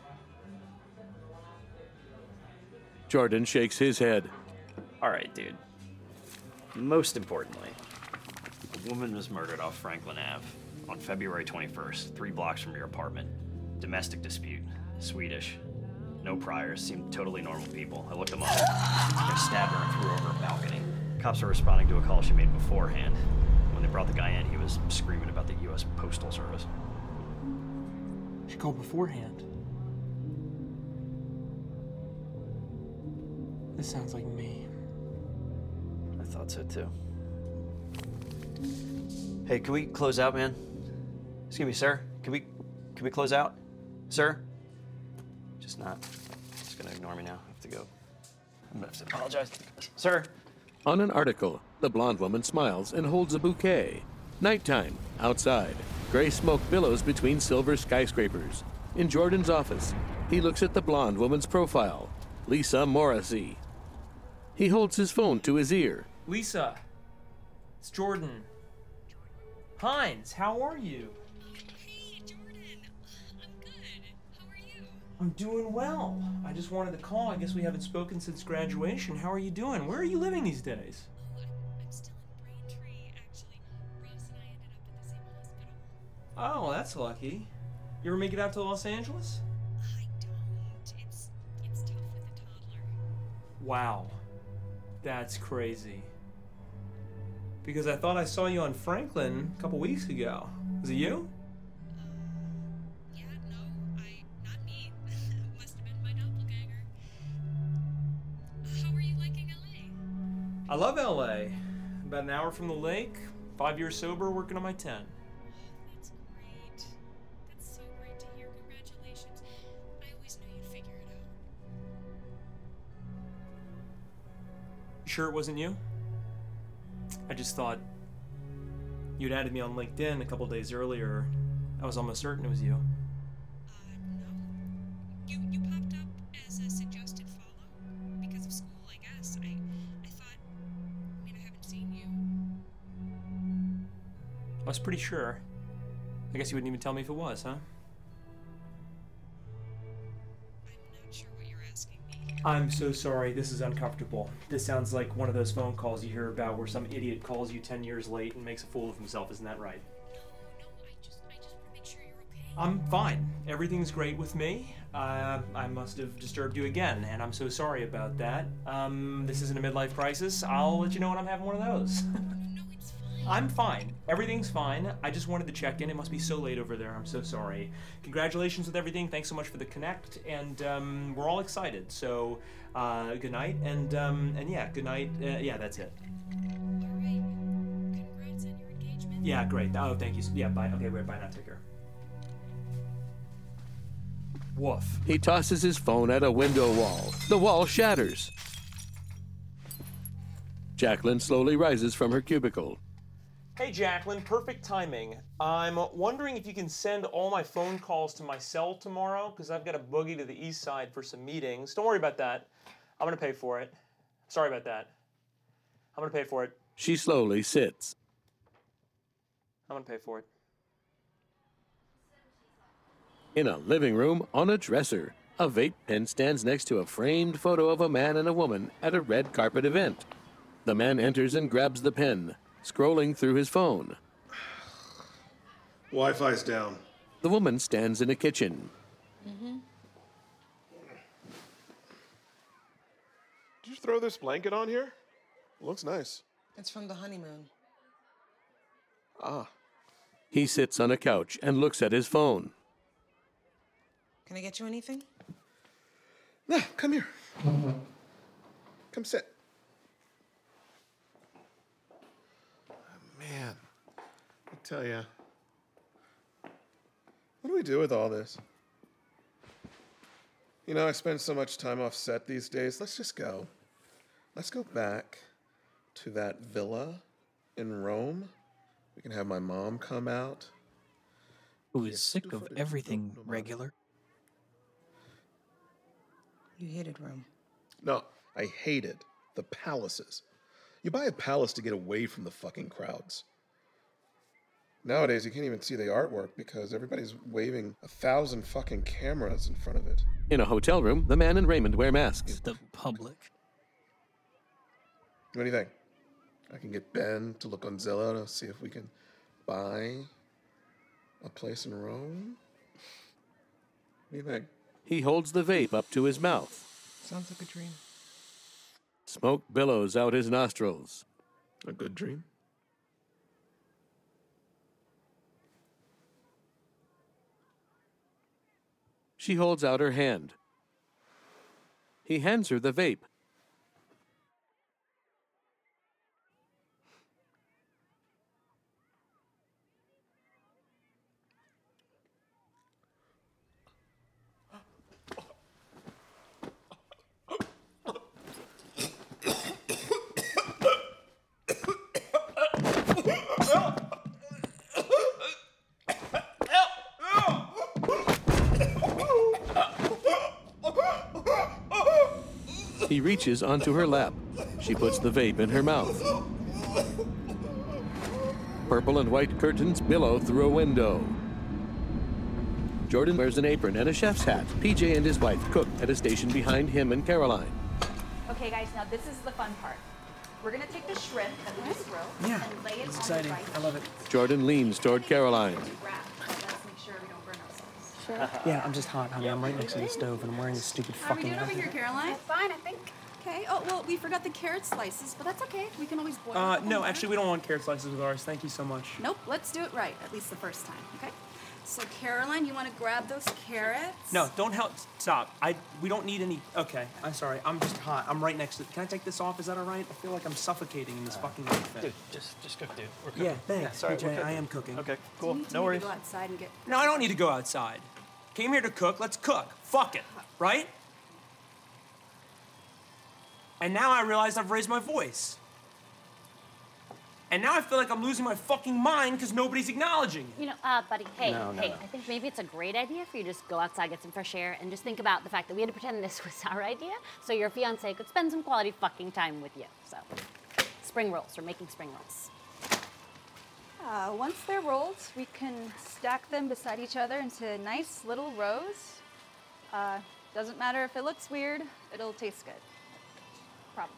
Jordan shakes his head. All right, dude. Most importantly, a woman was murdered off Franklin Avenue on February twenty-first, three blocks from your apartment. Domestic dispute. Swedish. No priors. Seemed totally normal people. I looked them up. They stabbed her and threw her over a balcony. Cops are responding to a call she made beforehand. When they brought the guy in, he was screaming about the U S Postal Service. She called beforehand. This sounds like me. I thought so too. Hey, can we close out, man? Excuse me, sir. Can we can we close out? Sir? Just not. Just gonna ignore me now. I have to go. I'm gonna have to apologize. Sir? On an article, the blonde woman smiles and holds a bouquet. Nighttime, outside. Gray smoke billows between silver skyscrapers. In Jordan's office, he looks at the blonde woman's profile, Lisa Morrissey. He holds his phone to his ear. Lisa, it's Jordan. Hines, how are you? Hey, Jordan. I'm good. How are you? I'm doing well. I just wanted to call. I guess we haven't spoken since graduation. How are you doing? Where are you living these days? Oh, I'm still in Braintree, actually. Ross and I ended up at the same hospital. Oh, that's lucky. You ever make it out to Los Angeles? I don't. It's it's tough with a toddler. Wow. That's crazy. Because I thought I saw you on Franklin a couple weeks ago. Was it you? Yeah, no, I not me. Must have been my doppelganger. How are you liking L A? I love L A. About an hour from the lake, five years sober, working on my ten. That's great. That's so great to hear. Congratulations. I always knew you'd figure it out. You sure it wasn't you? I just thought you'd added me on LinkedIn a couple days earlier. I was almost certain it was you. Uh, no. You you popped up as a was pretty sure. I guess you wouldn't even tell me if it was, huh? I'm so sorry, this is uncomfortable. This sounds like one of those phone calls you hear about where some idiot calls you ten years late and makes a fool of himself, isn't that right? No, no, I just, I just want to make sure you're okay. I'm fine. Everything's great with me. Uh, I must have disturbed you again, and I'm so sorry about that. Um, this isn't a midlife crisis. I'll let you know when I'm having one of those. No, it's fine. I'm fine. Everything's fine. I just wanted to check in. It must be so late over there. I'm so sorry. Congratulations with everything. Thanks so much for the connect, and um, we're all excited. So, uh, good night, and um, and yeah, good night. Uh, yeah, that's it. All right. Congrats on your engagement. Yeah, great. Oh, thank you. Yeah, bye. Okay, wait, bye now. Take care. Woof. He tosses his phone at a window wall. The wall shatters. Jacqueline slowly rises from her cubicle. Hey, Jacqueline, perfect timing. I'm wondering if you can send all my phone calls to my cell tomorrow, because I've got to boogie to the east side for some meetings. Don't worry about that. I'm going to pay for it. Sorry about that. I'm going to pay for it. She slowly sits. I'm going to pay for it. In a living room, on a dresser, a vape pen stands next to a framed photo of a man and a woman at a red carpet event. The man enters and grabs the pen, scrolling through his phone. Wi-Fi's down. The woman stands in a kitchen. Mm-hmm. Did you throw this blanket on here? It looks nice. It's from the honeymoon. Ah. He sits on a couch and looks at his phone. Can I get you anything? No, come here. Come sit. Man, I tell ya. What do we do with all this? You know, I spend so much time off set these days. Let's just go. Let's go back to that villa in Rome. We can have my mom come out. Who is sick of everything regular. You hated Rome. No, I hated the palaces. You buy a palace to get away from the fucking crowds. Nowadays, you can't even see the artwork because everybody's waving a thousand fucking cameras in front of it. In a hotel room, the man and Raymond wear masks. The public. What do you think? I can get Ben to look on Zillow to see if we can buy a place in Rome? What do you think? He holds the vape up to his mouth. Sounds like a dream. Smoke billows out his nostrils. A good dream? She holds out her hand. He hands her the vape. He reaches onto her lap. She puts the vape in her mouth. Purple and white curtains billow through a window. Jordan wears an apron and a chef's hat. P J and his wife cook at a station behind him and Caroline. Okay, guys, now this is the fun part. We're gonna take the shrimp that we just grilled Yeah, and lay it it's on exciting. the rice. I love it. Jordan leans toward Caroline. Let's make sure we don't burn ourselves. Sure. Yeah, I'm just hot, honey. I'm right next to the stove and I'm wearing this stupid How are we fucking doing over outfit. here, Caroline? Fine, I think. Okay. Oh, well, we forgot the carrot slices, but that's okay. We can always boil Uh, them. no, actually, we don't want carrot slices with ours. Thank you so much. Nope, let's do it right, at least the first time, okay? So, Caroline, you want to grab those carrots? No, don't help. Stop. I. We don't need any. Okay, I'm sorry. I'm just hot. I'm right next to. Can I take this off? Is that all right? I feel like I'm suffocating in this fucking outfit. Dude, just just cook, dude. We're cooking. Yeah, thanks, Yeah, sorry, P J. we're cooking. I am cooking. Okay, Do cool. you need No me worries. to go outside and get... No, I don't need to go outside. Came here to cook. Let's cook. Fuck it. Right? And now I realize I've raised my voice. And now I feel like I'm losing my fucking mind because nobody's acknowledging it. You know, uh, buddy, hey, No, no, hey, no. I think maybe it's a great idea for you to just go outside, get some fresh air, and just think about the fact that we had to pretend this was our idea so your fiance could spend some quality fucking time with you. So, spring rolls. We're making spring rolls. Uh, once they're rolled, we can stack them beside each other into nice little rows. Uh, doesn't matter if it looks weird, it'll taste good. Probably.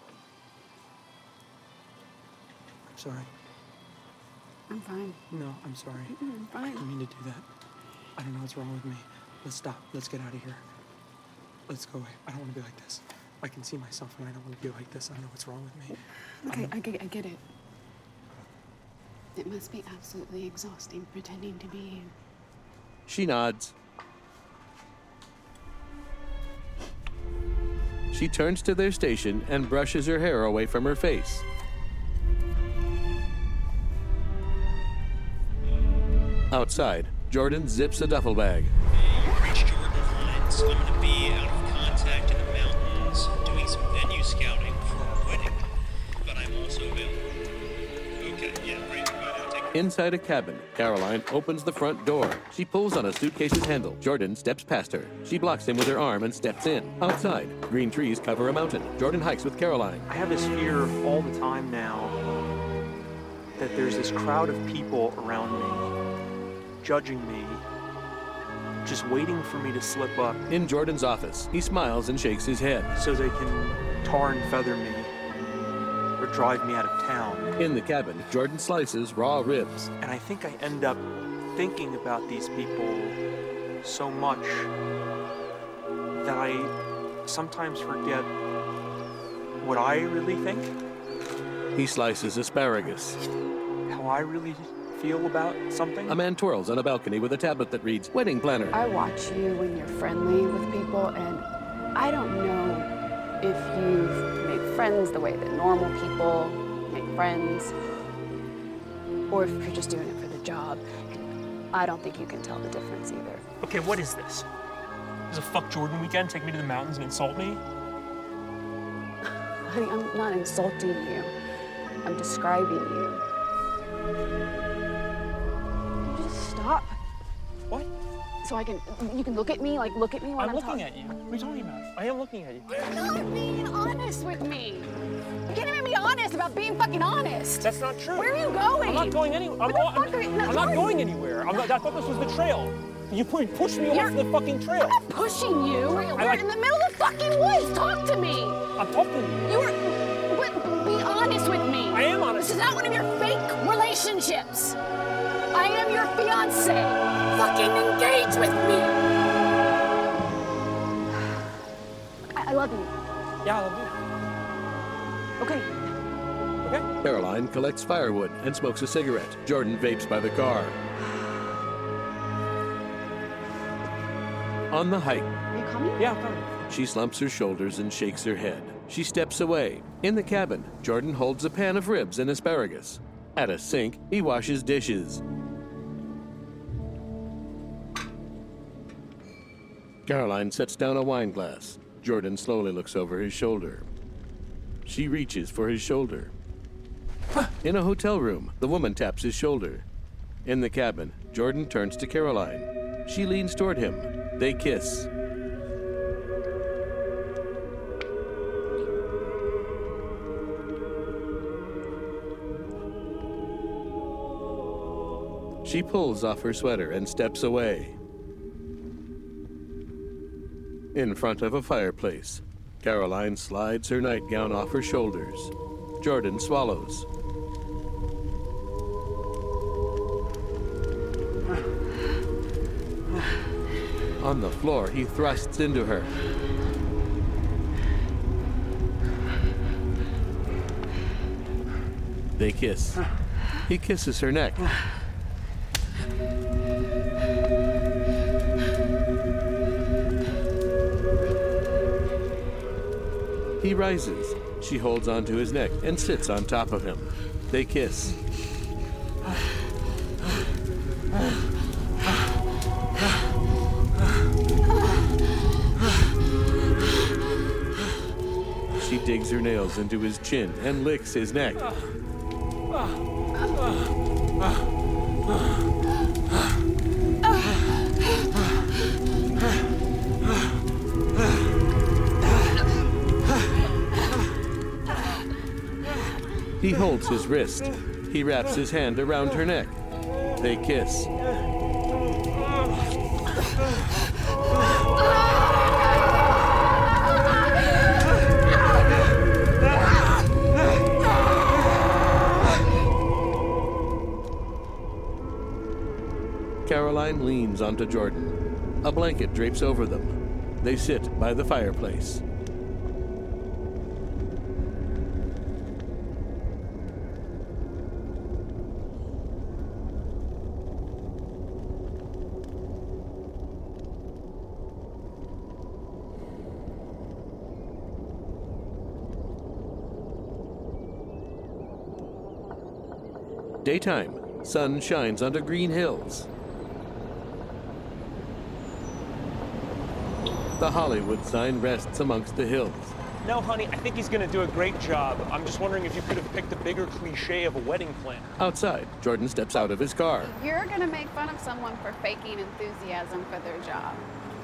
I'm sorry. I'm fine. No, I'm sorry. Mm-mm, I'm fine. I didn't mean to do that. I don't know what's wrong with me. Let's stop. Let's get out of here. Let's go away. I don't want to be like this. I can see myself and I don't want to be like this. I know what's wrong with me. Okay, I'm- I get, I get it. It must be absolutely exhausting pretending to be you. She nods. She turns to their station and brushes her hair away from her face. Outside, Jordan zips a duffel bag. Reach Jordan Hines. I'm going to be out of contact in the mountains doing some venue scouting for a wedding, but I'm also available. Okay, yeah, great. Bye now. Take care. Inside a cabin, Caroline opens the front door. She pulls on a suitcase's handle. Jordan steps past her. She blocks him with her arm and steps in. Outside, green trees cover a mountain. Jordan hikes with Caroline. I have this fear all the time now that there's this crowd of people around me, judging me, just waiting for me to slip up. In Jordan's office, he smiles and shakes his head. So they can tar and feather me or drive me out of town. In the cabin, Jordan slices raw ribs. And I think I end up thinking about these people so much that I sometimes forget what I really think. He slices asparagus. How I really feel about something. A man twirls on a balcony with a tablet that reads Wedding Planner. I watch you when you're friendly with people, and I don't know if you've made friends the way that normal people make friends, or if you're just doing it for the job. And I don't think you can tell the difference either. Okay, what is this? Is a fuck Jordan weekend? Take me to the mountains and insult me? Honey, I'm not insulting you. I'm describing you. You just stop. What? So I can, you can look at me, like look at me when I'm, I'm looking talking. at you. What are you talking about? I am looking at you. You're not being honest with me. You can't even be honest about being fucking honest. That's not true. Where are you going? I'm not going anywhere. I'm, Where the not, fuck are you? No, I'm not sorry. going anywhere. I'm not, I thought this was the trail. You pu- pushed me You're- off the fucking trail. I'm not pushing you. We're, I like- in the middle of the fucking woods. Talk to me. I'm talking to you. You were, but be honest with me. I am honest. This is not one of your fake relationships. I am your fiance. Fucking engage with me. I, I love you. Yeah, I love Okay. you. Okay. Caroline collects firewood and smokes a cigarette. Jordan vapes by the car. On the hike, Are you coming? Yeah, I'm coming. she slumps her shoulders and shakes her head. She steps away. In the cabin, Jordan holds a pan of ribs and asparagus. At a sink, he washes dishes. Caroline sets down a wine glass. Jordan slowly looks over his shoulder. She reaches for his shoulder. In a hotel room, the woman taps his shoulder. In the cabin, Jordan turns to Caroline. She leans toward him. They kiss. She pulls off her sweater and steps away. In front of a fireplace, Caroline slides her nightgown off her shoulders. Jordan swallows. On the floor, he thrusts into her. They kiss. He kisses her neck. He rises. She holds onto his neck and sits on top of him. They kiss. She digs her nails into his chin and licks his neck. He holds his wrist. He wraps his hand around her neck. They kiss. Caroline leans onto Jordan. A blanket drapes over them. They sit by the fireplace. Daytime. Sun shines onto green hills. The Hollywood sign rests amongst the hills. No, honey, I think he's gonna do a great job. I'm just wondering if you could have picked a bigger cliche of a wedding planner. Outside, Jordan steps out of his car. You're gonna make fun of someone for faking enthusiasm for their job.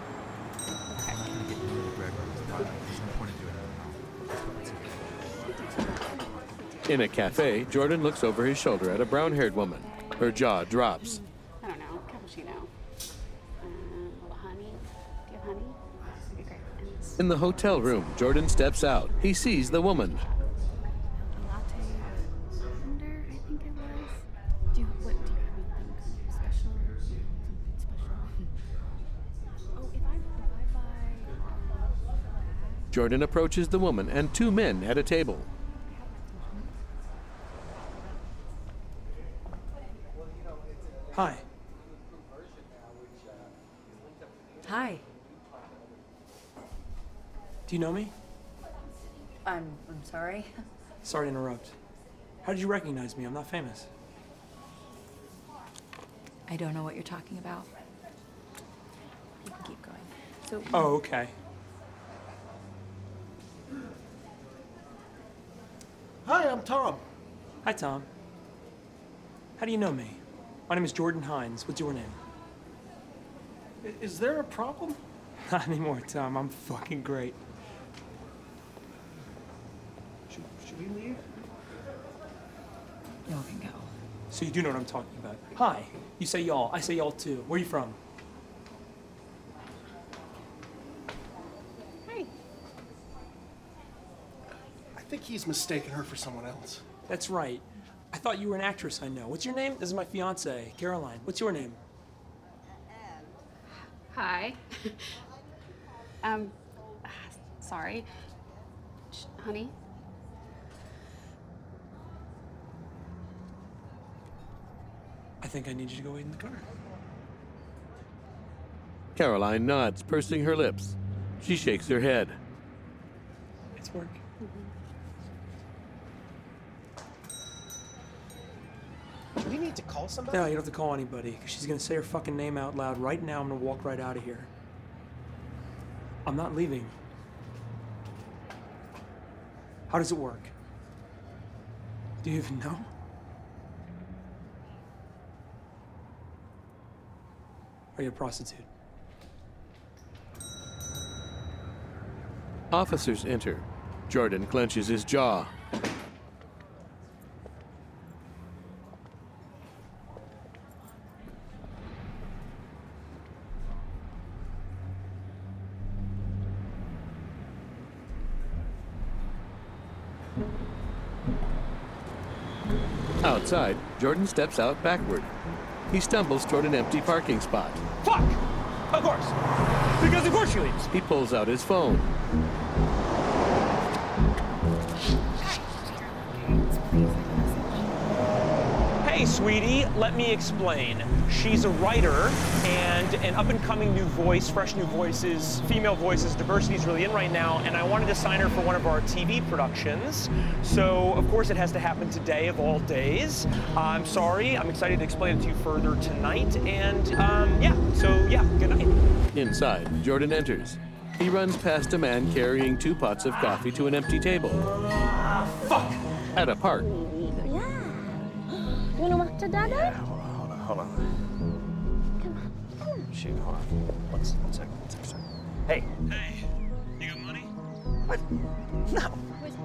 In a cafe, Jordan looks over his shoulder at a brown-haired woman. Her jaw drops. I don't know, cappuccino. Um, a little honey. Do you have honey? That'd be great. And this In the hotel room, Jordan steps out. He sees the woman. latte lavender, I think it was. Do you, what, do you have anything special? Something special? Oh, if I, if I buy... Jordan approaches the woman and two men at a table. Hi. Hi. Do you know me? I'm I'm sorry. Sorry to interrupt. How did you recognize me? I'm not famous. I don't know what you're talking about. You can keep going. So Oh, okay. Hi, I'm Tom. Hi, Tom. How do you know me? My name is Jordan Hines. What's your name? I- Is there a problem? Not anymore, Tom. I'm fucking great. Should, should we leave? y'all can go. So you do know what I'm talking about. Hi. You say y'all. I say y'all too. Where are you from? Hey. I think he's mistaken her for someone else. That's right. I thought you were an actress I know. What's your name? This is my fiance, Caroline. What's your name? Hi. um, sorry. Sh- honey? I think I need you to go wait in the car. Caroline nods, pursing her lips. She shakes her head. It's work. Do we need to call somebody? No, you don't have to call anybody, because she's going to say her fucking name out loud. Right now, I'm going to walk right out of here. I'm not leaving. How does it work? Do you even know? Are you a prostitute? Officers enter. Jordan clenches his jaw. Outside, Jordan steps out backward. He stumbles toward an empty parking spot. Fuck! Of course! Because of course she leaves. He pulls out his phone. Hey, sweetie, let me explain. She's a writer and an up-and-coming new voice, fresh new voices, female voices. Diversity is really in right now, and I wanted to sign her for one of our T V productions. So, of course, it has to happen today of all days. Uh, I'm sorry. I'm excited to explain it to you further tonight. And, um, yeah, so, yeah, good night. Inside, Jordan enters. He runs past a man carrying two pots of coffee to an empty table. Fuck! At a park. You wanna walk to Dada? Yeah, hold on, hold on, hold on. Come on, come on. Shoot, hold on. One, s- one second, one second. Hey. Hey, you got money? What? No.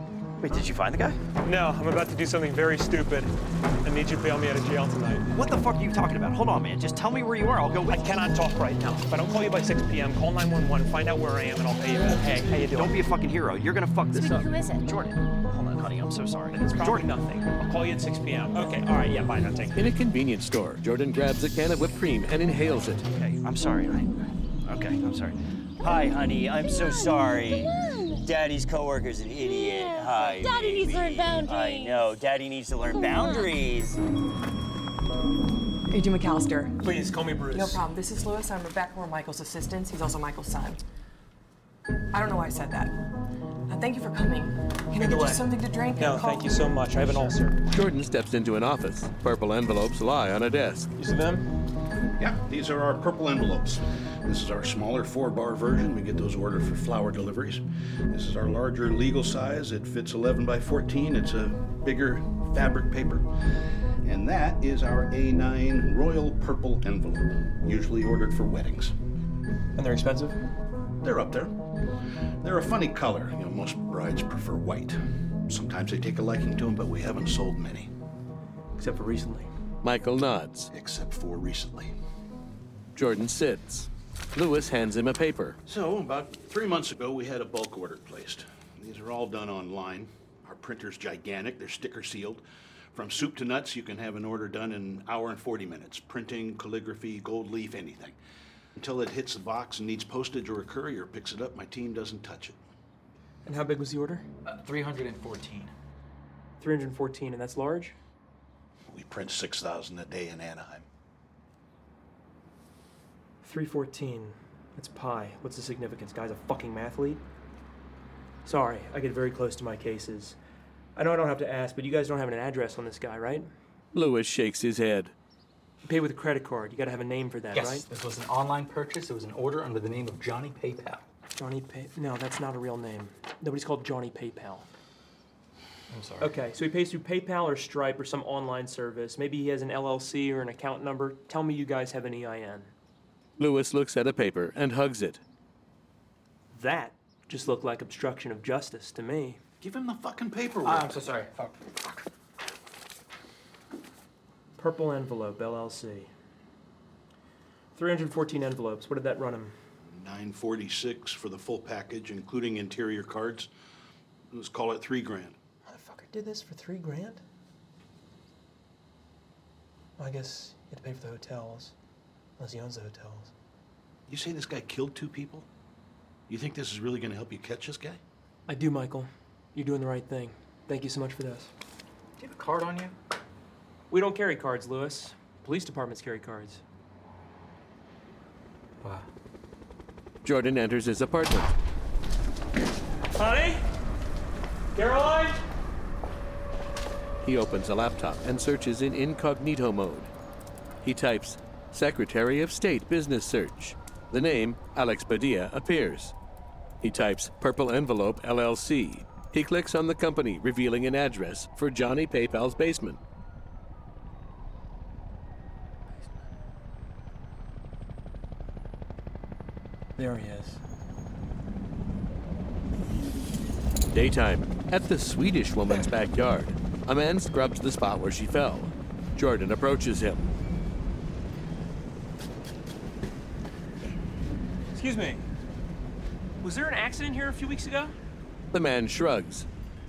Wait, did you find the guy? No, I'm about to do something very stupid. I need you to bail me out of jail tonight. What the fuck are you talking about? Hold on, man. Just tell me where you are. I'll go with I cannot talk right now. If I don't call you by six p m, call nine one one, find out where I am, and I'll pay you back. Hey, how you doing? Don't be a fucking hero. You're gonna fuck this Sweetie, up. who is it? Jordan. Hold on, honey. I'm so sorry. It's probably Jordan. nothing. I'll call you at six p m. Okay, all right, yeah, bye. Now take care. In a convenience store, Jordan grabs a can of whipped cream and inhales it. Okay, I'm sorry. I, okay, I'm sorry. Hi, honey. I'm so sorry. Daddy's coworker's an idiot. Hi. Daddy baby. needs to learn boundaries. I know. Daddy needs to learn boundaries. Agent McAllister. Please, call me Bruce. No problem. This is Lewis. I'm Rebecca. We're Michael's assistants. He's also Michael's son. I don't know why I said that. Uh, thank you for coming. Can I get you something to drink? No, thank you so much. I have an ulcer. Jordan steps into an office. Purple envelopes lie on a desk. You see them? Yeah, these are our purple envelopes. This is our smaller four-bar version. We get those ordered for flower deliveries. This is our larger legal size. It fits eleven by fourteen. It's a bigger fabric paper. And that is our A nine Royal Purple envelope, usually ordered for weddings. And they're expensive? They're up there. They're a funny color. You know, most brides prefer white. Sometimes they take a liking to them, but we haven't sold many. Except for recently. Michael nods. Except for recently. Jordan sits. Lewis hands him a paper. So, about three months ago, we had a bulk order placed. These are all done online. Our printer's gigantic. They're sticker sealed. From soup to nuts, you can have an order done in an hour and forty minutes. Printing, calligraphy, gold leaf, anything. Until it hits the box and needs postage or a courier picks it up, my team doesn't touch it. And how big was the order? Uh, three hundred fourteen. three hundred fourteen, and that's large? We print six thousand a day in Anaheim. three fourteen. That's pi. What's the significance? Guy's a fucking mathlete? Sorry, I get very close to my cases. I know I don't have to ask, but you guys don't have an address on this guy, right? Lewis shakes his head. You pay with a credit card. You gotta have a name for that, Yes, right? this was an online purchase. It was an order under the name of Johnny PayPal. Johnny Pay... No, that's not a real name. Nobody's called Johnny PayPal. I'm sorry. Okay, so he pays through PayPal or Stripe or some online service. Maybe he has an L L C or an account number. Tell me you guys have an E I N. Lewis looks at a paper and hugs it. That just looked like obstruction of justice to me. Give him the fucking paperwork. Ah, I'm so sorry. Fuck. Purple envelope, L L C. three hundred fourteen envelopes. What did that run him? nine forty-six for the full package, including interior cards. Let's call it three grand. Motherfucker did this for three grand? Well, I guess you had to pay for the hotels. Unless he owns the hotels. You say this guy killed two people? You think this is really going to help you catch this guy? I do, Michael. You're doing the right thing. Thank you so much for this. Do you have a card on you? We don't carry cards, Lewis. Police departments carry cards. Wow. Jordan enters his apartment. Honey? Caroline? He opens a laptop and searches in incognito mode. He types, Secretary of State Business Search. The name, Alex Padilla, appears. He types Purple Envelope L L C. He clicks on the company, revealing an address for Johnny PayPal's basement. There he is. Daytime, at the Swedish woman's backyard. A man scrubs the spot where she fell. Jordan approaches him. Excuse me. Was there an accident here a few weeks ago? The man shrugs.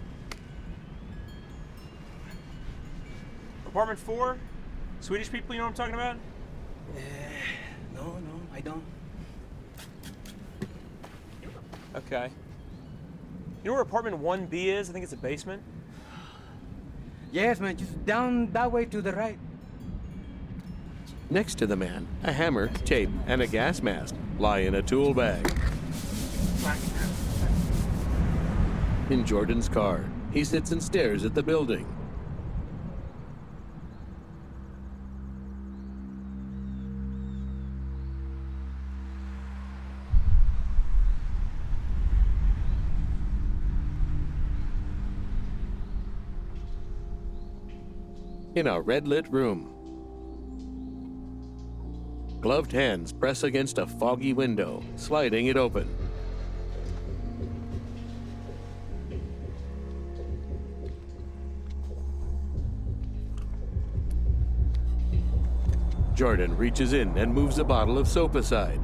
Apartment four? Swedish people, you know what I'm talking about? Uh, no, no, I don't. Okay. You know where apartment one B is? I think it's a basement. Yes, man, just down that way to the right. Next to the man, a hammer, tape, and a gas mask lie in a tool bag. In Jordan's car, he sits and stares at the building. In a red-lit room, gloved hands press against a foggy window, sliding it open. Jordan reaches in and moves a bottle of soap aside.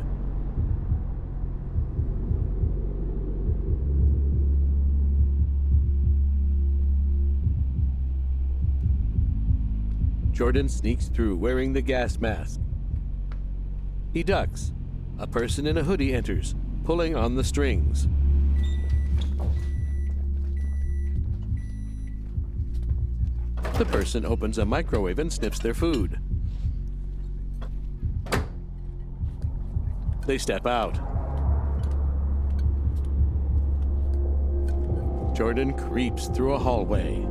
Jordan sneaks through wearing the gas mask. He ducks. A person in a hoodie enters, pulling on the strings. The person opens a microwave and sniffs their food. They step out. Jordan creeps through a hallway.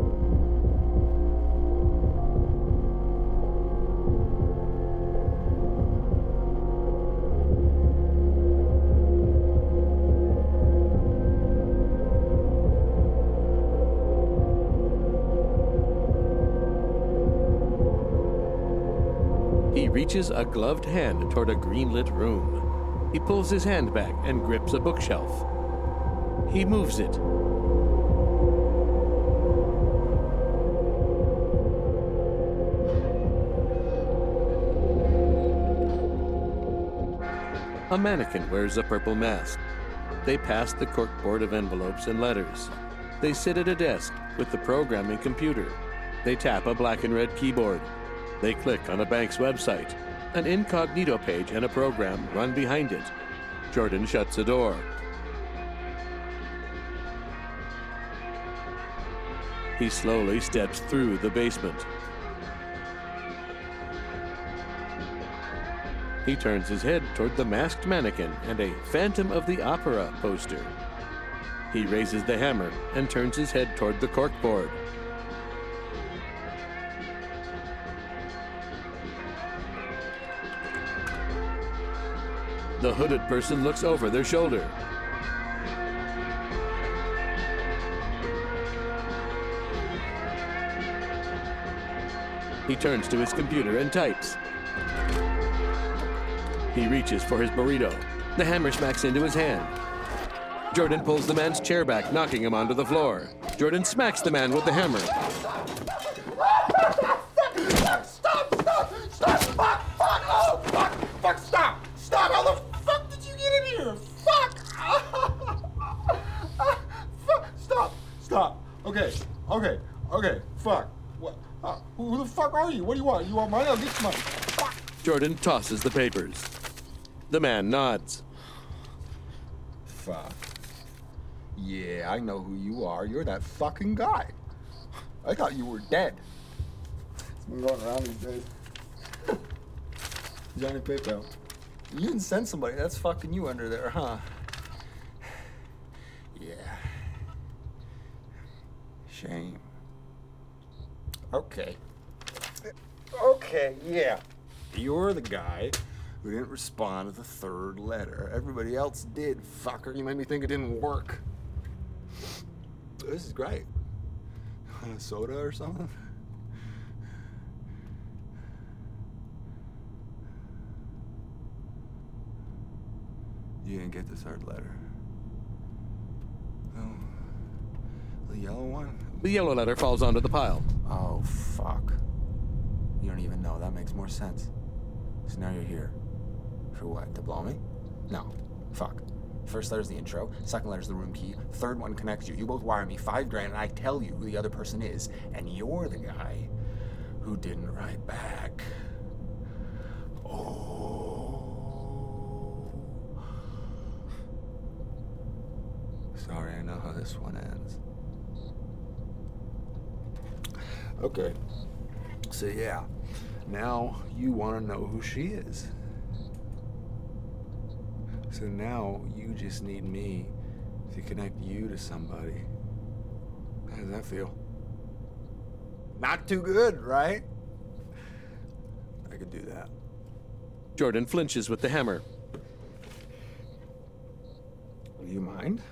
He reaches a gloved hand toward a green-lit room. He pulls his hand back and grips a bookshelf. He moves it. A mannequin wears a purple mask. They pass the corkboard of envelopes and letters. They sit at a desk with the programming computer. They tap a black and red keyboard. They click on a bank's website. An incognito page and a program run behind it. Jordan shuts a door. He slowly steps through the basement. He turns his head toward the masked mannequin and a Phantom of the Opera poster. He raises the hammer and turns his head toward the corkboard. The hooded person looks over their shoulder. He turns to his computer and types. He reaches for his burrito. The hammer smacks into his hand. Jordan pulls the man's chair back, knocking him onto the floor. Jordan smacks the man with the hammer. Stop! Stop! Stop! Fuck! Fuck! Oh! Fuck! Fuck! Stop! Stop! How the fuck did you get in here? Fuck! Fuck! Stop! Stop! Okay. Okay. Okay. Fuck. What? Uh, who the fuck are you? What do you want? You want money? I'll get you money. Fuck! Jordan tosses the papers. The man nods. Fuck. Yeah, I know who you are. You're that fucking guy. I thought you were dead. It's been going around these days. Johnny PayPal. You didn't send somebody. That's fucking you under there, huh? Yeah. Shame. Okay. Okay, yeah. You're the guy who didn't respond to the third letter. Everybody else did, fucker. You made me think it didn't work. This is great. Want a soda or something? You didn't get the third letter. Oh. The yellow one? The yellow letter falls onto the pile. Oh, fuck. You don't even know. That makes more sense. So now you're here. For what? To blow me? No. Fuck. First letter's the intro, second letter's the room key, third one connects you. You both wire me five grand and I tell you who the other person is, and you're the guy who didn't write back. Oh. Sorry, I know how this one ends. Okay. So yeah, now you want to know who she is. So now you just need me to connect you to somebody. How does that feel? Not too good, right? I could do that. Jordan flinches with the hammer. Do you mind?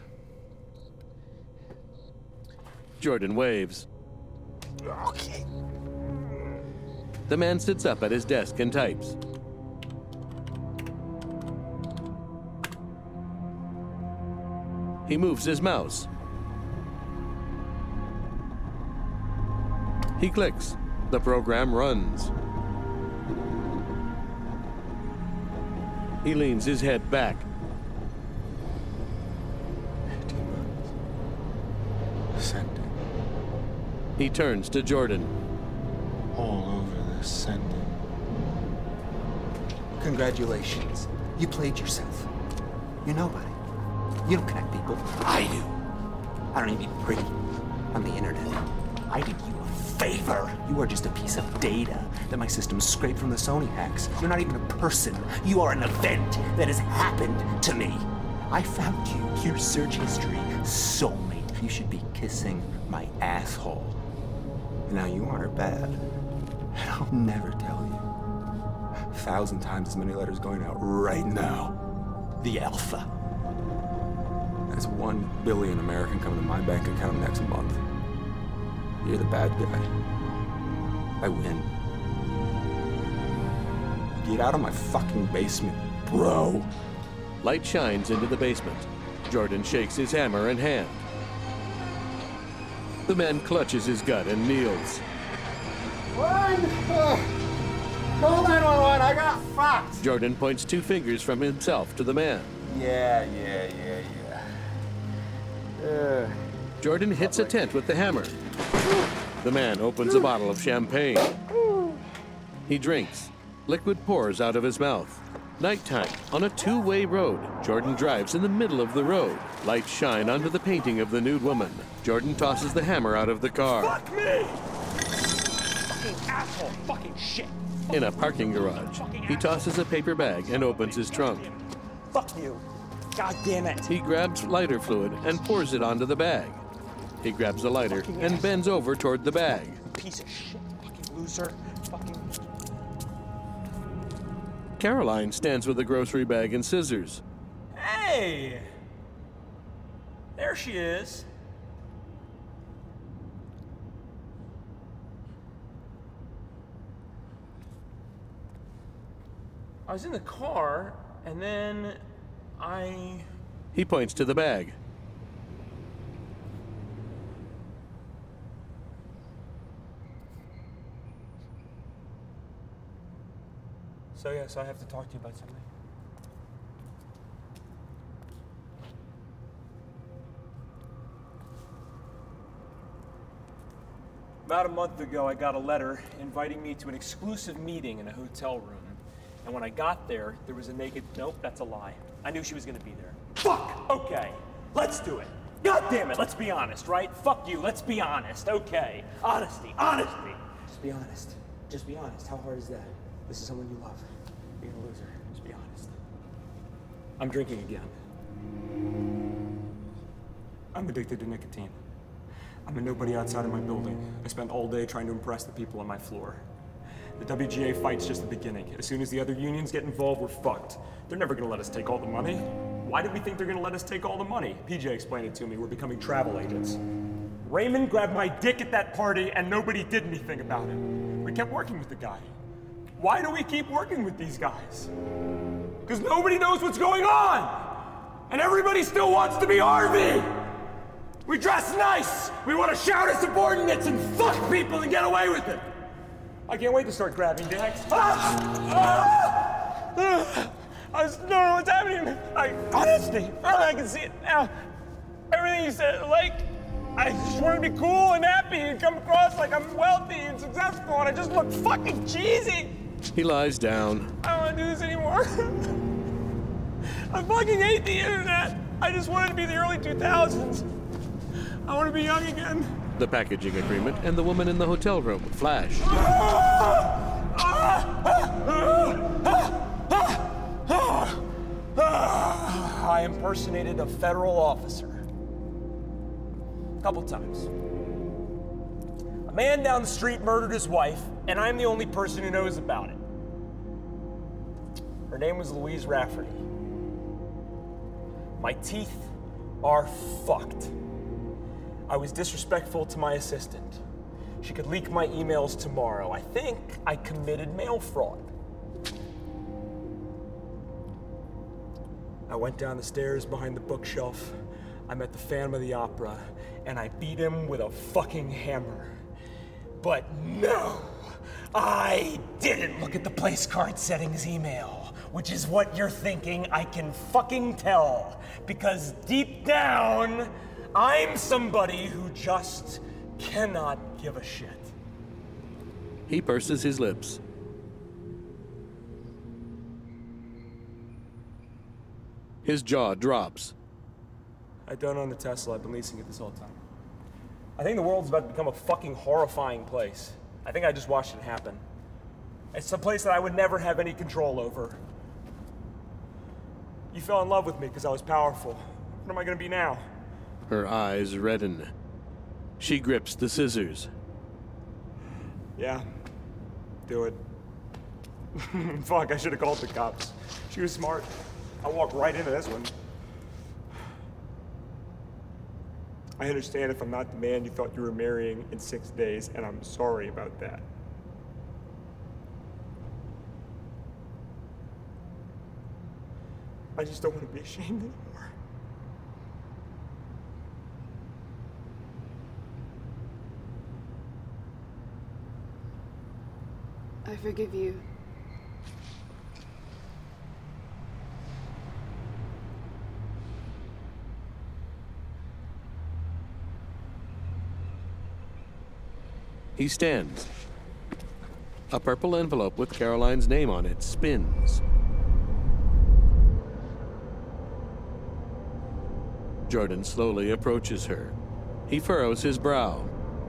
Jordan waves. Okay. The man sits up at his desk and types. He moves his mouse. He clicks. The program runs. He leans his head back. Sending. He turns to Jordan. All over this sending. Congratulations. You played yourself. You're nobody. You don't connect people. I do. I don't even be pretty on the internet. I did you a favor. You are just a piece of data that my system scraped from the Sony hacks. You're not even a person. You are an event that has happened to me. I found you. Your search history. Soulmate. You should be kissing my asshole. Now you aren't bad. And I'll never tell you. A thousand times as many letters going out right now. The Alpha. That's one billion American coming to my bank account next month. You're the bad guy. I win. Get out of my fucking basement, bro. Light shines into the basement. Jordan shakes his hammer in hand. The man clutches his gut and kneels. One! Uh, call nine one one, I got fucked! Jordan points two fingers from himself to the man. Yeah, yeah, yeah, yeah. Uh, Jordan hits a tent with the hammer. The man opens a bottle of champagne. He drinks. Liquid pours out of his mouth. Nighttime, on a two-way road. Jordan drives in the middle of the road. Lights shine onto the painting of the nude woman. Jordan tosses the hammer out of the car. Fuck me! Fucking asshole! Fucking shit! In a parking garage, he tosses a paper bag and opens his trunk. Fuck you! God damn it! He grabs lighter fluid and pours it onto the bag. He grabs a lighter and bends over toward the bag. Piece of shit! Fucking loser! Fucking... Caroline stands with a grocery bag and scissors. Hey! There she is. I was in the car, and then I... He points to the bag. So yes, I have to talk to you about something. About a month ago, I got a letter inviting me to an exclusive meeting in a hotel room. And when I got there, there was a naked... Nope, that's a lie. I knew she was gonna be there. Fuck! Okay, let's do it. God damn it, let's be honest, right? Fuck you, let's be honest, okay. Honesty, honesty. Just be honest. Just be honest. How hard is that? This is someone you love. Being a loser. Just be honest. I'm drinking again. I'm addicted to nicotine. I'm a nobody outside of my building. I spend all day trying to impress the people on my floor. The W G A fight's just the beginning. As soon as the other unions get involved, we're fucked. They're never gonna let us take all the money. Why do we think they're gonna let us take all the money? P J explained it to me. We're becoming travel agents. Raymond grabbed my dick at that party and nobody did anything about it. We kept working with the guy. Why do we keep working with these guys? Because nobody knows what's going on! And everybody still wants to be Harvey! We dress nice! We want to shout at subordinates and fuck people and get away with it! I can't wait to start grabbing dicks. Ah! Ah! Ah! I just don't know what's happening. I, honestly, I can see it now. Everything you said, like, I just want to be cool and happy and come across like I'm wealthy and successful and I just look fucking cheesy. He lies down. I don't want to do this anymore. I fucking hate the internet. I just wanted to be the early two thousands. I want to be young again. The packaging agreement and the woman in the hotel room flash. I impersonated a federal officer. A couple times. A man down the street murdered his wife, and I'm the only person who knows about it. Her name was Louise Rafferty. My teeth are fucked. I was disrespectful to my assistant. She could leak my emails tomorrow. I think I committed mail fraud. I went down the stairs behind the bookshelf. I met the Phantom of the Opera, and I beat him with a fucking hammer. But no, I didn't look at the place card settings email. which is what you're thinking, I can fucking tell. Because deep down, I'm somebody who just cannot give a shit. He purses his lips. His jaw drops. I don't own the Tesla. I've been leasing it this whole time. I think the world's about to become a fucking horrifying place. I think I just watched it happen. It's a place that I would never have any control over. You fell in love with me because I was powerful. What am I gonna be now? Her eyes redden. She grips the scissors. Yeah. Do it. Fuck, I should have called the cops. She was smart. I walked right into this one. I understand if I'm not the man you thought you were marrying in six days, and I'm sorry about that. I just don't want to be ashamed anymore. I forgive you. He stands. A purple envelope with Caroline's name on it spins. Jordan slowly approaches her. He furrows his brow.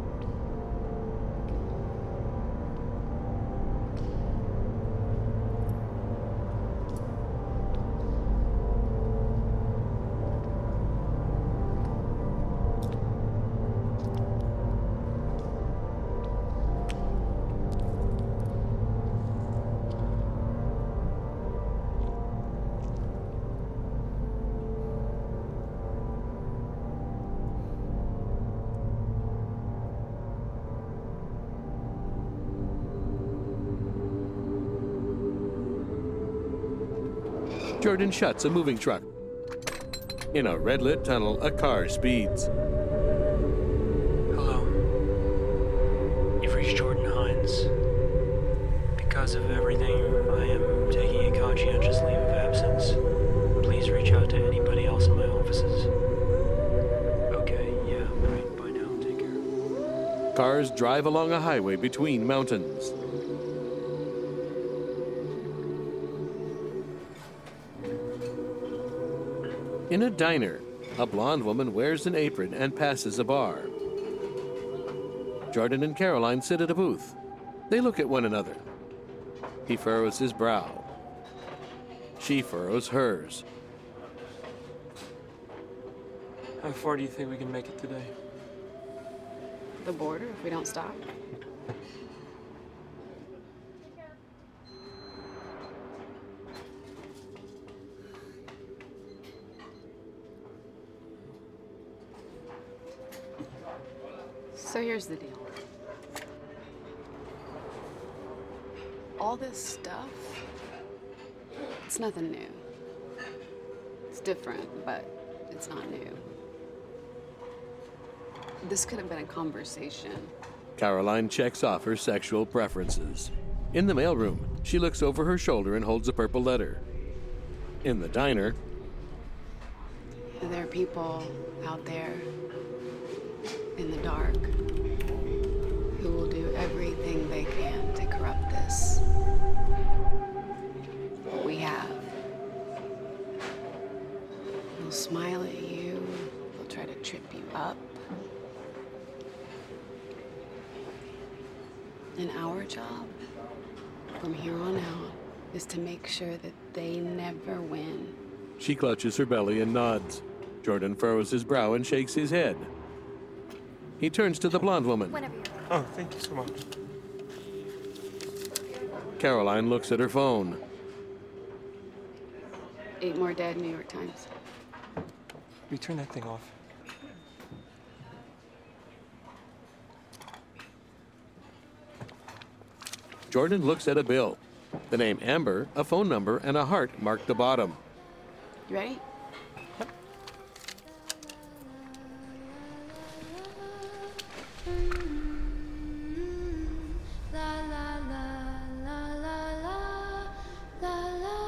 Jordan shuts a moving truck. In a red-lit tunnel, a car speeds. Hello. You've reached Jordan Hines. Because of everything, I am taking a conscientious leave of absence. Please reach out to anybody else in my offices. Okay, yeah, right, bye now, take care. Cars drive along a highway between mountains. In a diner, a blonde woman wears an apron and passes a bar. Jordan and Caroline sit at a booth. They look at one another. He furrows his brow. She furrows hers. How far do you think we can make it today? The border, if we don't stop. So here's the deal. All this stuff, it's nothing new. It's different, but it's not new. This could have been a conversation. Caroline checks off her sexual preferences. In the mailroom, she looks over her shoulder and holds a purple letter. In the diner, there are people out there in the dark who will do everything they can to corrupt this. What we have. They'll smile at you, they'll try to trip you up. And our job, from here on out, is to make sure that they never win. she clutches her belly and nods. Jordan furrows his brow and shakes his head. He turns to the blonde woman. Oh, thank you so much. Caroline looks at her phone. Eight more dead, New York Times. You turn that thing off. Jordan looks at a bill. The name Amber, a phone number, and a heart mark the bottom. You ready?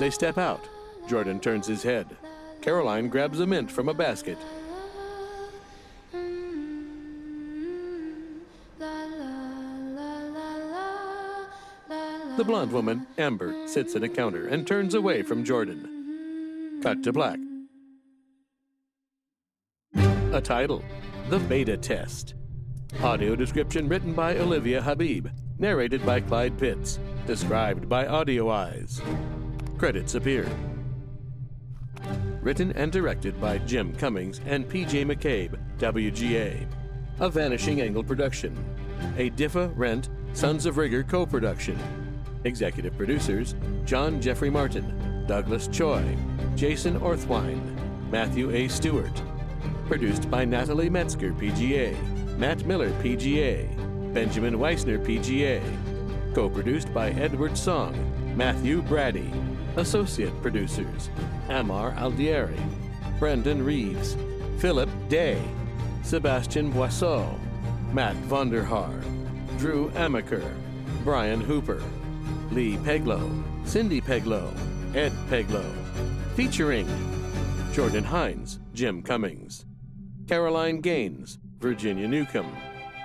They step out. Jordan turns his head. Caroline grabs a mint from a basket. The blonde woman, Amber, sits at a counter and turns away from Jordan. Cut to black. A title, The Beta Test. Audio description written by Olivia Habib. Narrated by Clyde Pitts. Described by Audio Eyes. Credits appear. Written and directed by Jim Cummings and P J McCabe, W G A. A Vanishing Angle production. A Diffa Rent Sons of Rigor co-production. Executive producers, John Jeffrey Martin, Douglas Choi, Jason Orthwine, Matthew A. Stewart. Produced by Natalie Metzger, P G A, Matt Miller, P G A, Benjamin Weissner, P G A. Co-produced by Edward Song, Matthew Brady. Associate producers, Amar Aldieri, Brendan Reeves, Philip Day, Sebastian Boisseau, Matt Vonderhaar, Drew Amaker, Brian Hooper, Lee Peglow, Cindy Peglow, Ed Peglow. Featuring Jordan Hines, Jim Cummings, Caroline Gaines, Virginia Newcomb,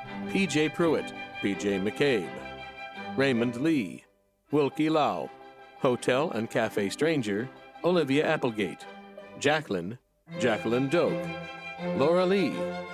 P J Pruitt, P J McCabe, Raymond Lee, Wilkie Lau, Hotel and Cafe Stranger, Olivia Applegate, Jacqueline, Jacqueline Doak, Laura Lee,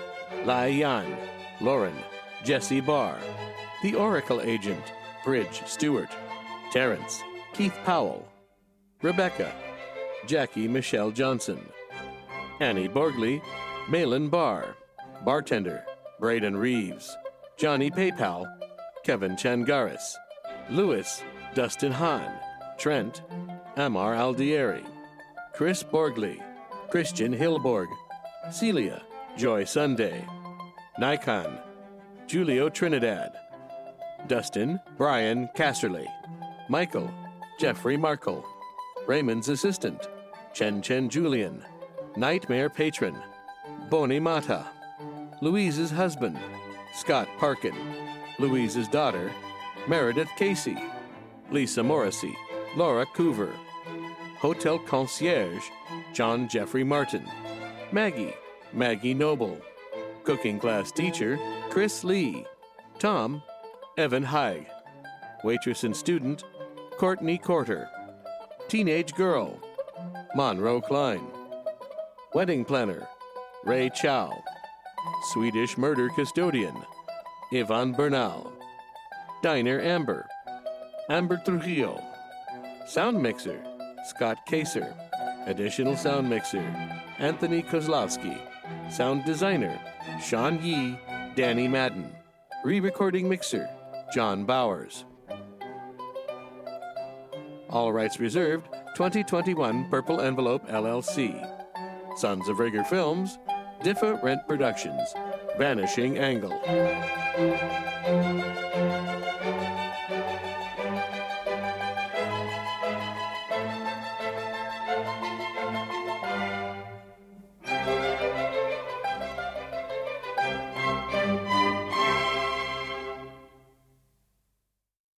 Lai Yan, Lauren, Jesse Barr, The Oracle Agent, Bridge Stewart, Terrence, Keith Powell, Rebecca, Jackie Michelle Johnson, Annie Borgley, Malin Barr, Bartender, Braden Reeves, Johnny PayPal, Kevin Changaris, Lewis, Dustin Hahn, Trent, Amar Aldieri, Chris Borgley, Christian Hilborg, Celia, Joy Sunday, Nikon, Julio Trinidad, Dustin, Brian Casserly, Michael, Jeffrey Markle, Raymond's assistant, Chen Chen Julian, Nightmare Patron, Boni Mata, Louise's husband, Scott Parkin, Louise's daughter, Meredith Casey, Lisa Morrissey, Laura Coover, Hotel Concierge, John Jeffrey Martin, Maggie, Maggie Noble, Cooking Class Teacher, Chris Lee, Tom, Evan Haig, Waitress and Student, Courtney Corter, Teenage Girl, Monroe Klein, Wedding Planner, Ray Chow, Swedish Murder Custodian, Yvonne Bernal, Diner Amber, Amber Trujillo, Sound Mixer, Scott Kaser, Additional Sound Mixer, Anthony Kozlowski, Sound Designer, Sean Yee, Danny Madden, Re-Recording Mixer, John Bowers. All rights reserved, twenty twenty-one Purple Envelope L L C. Sons of Rigor Films, Diffa Rent Productions, Vanishing Angle.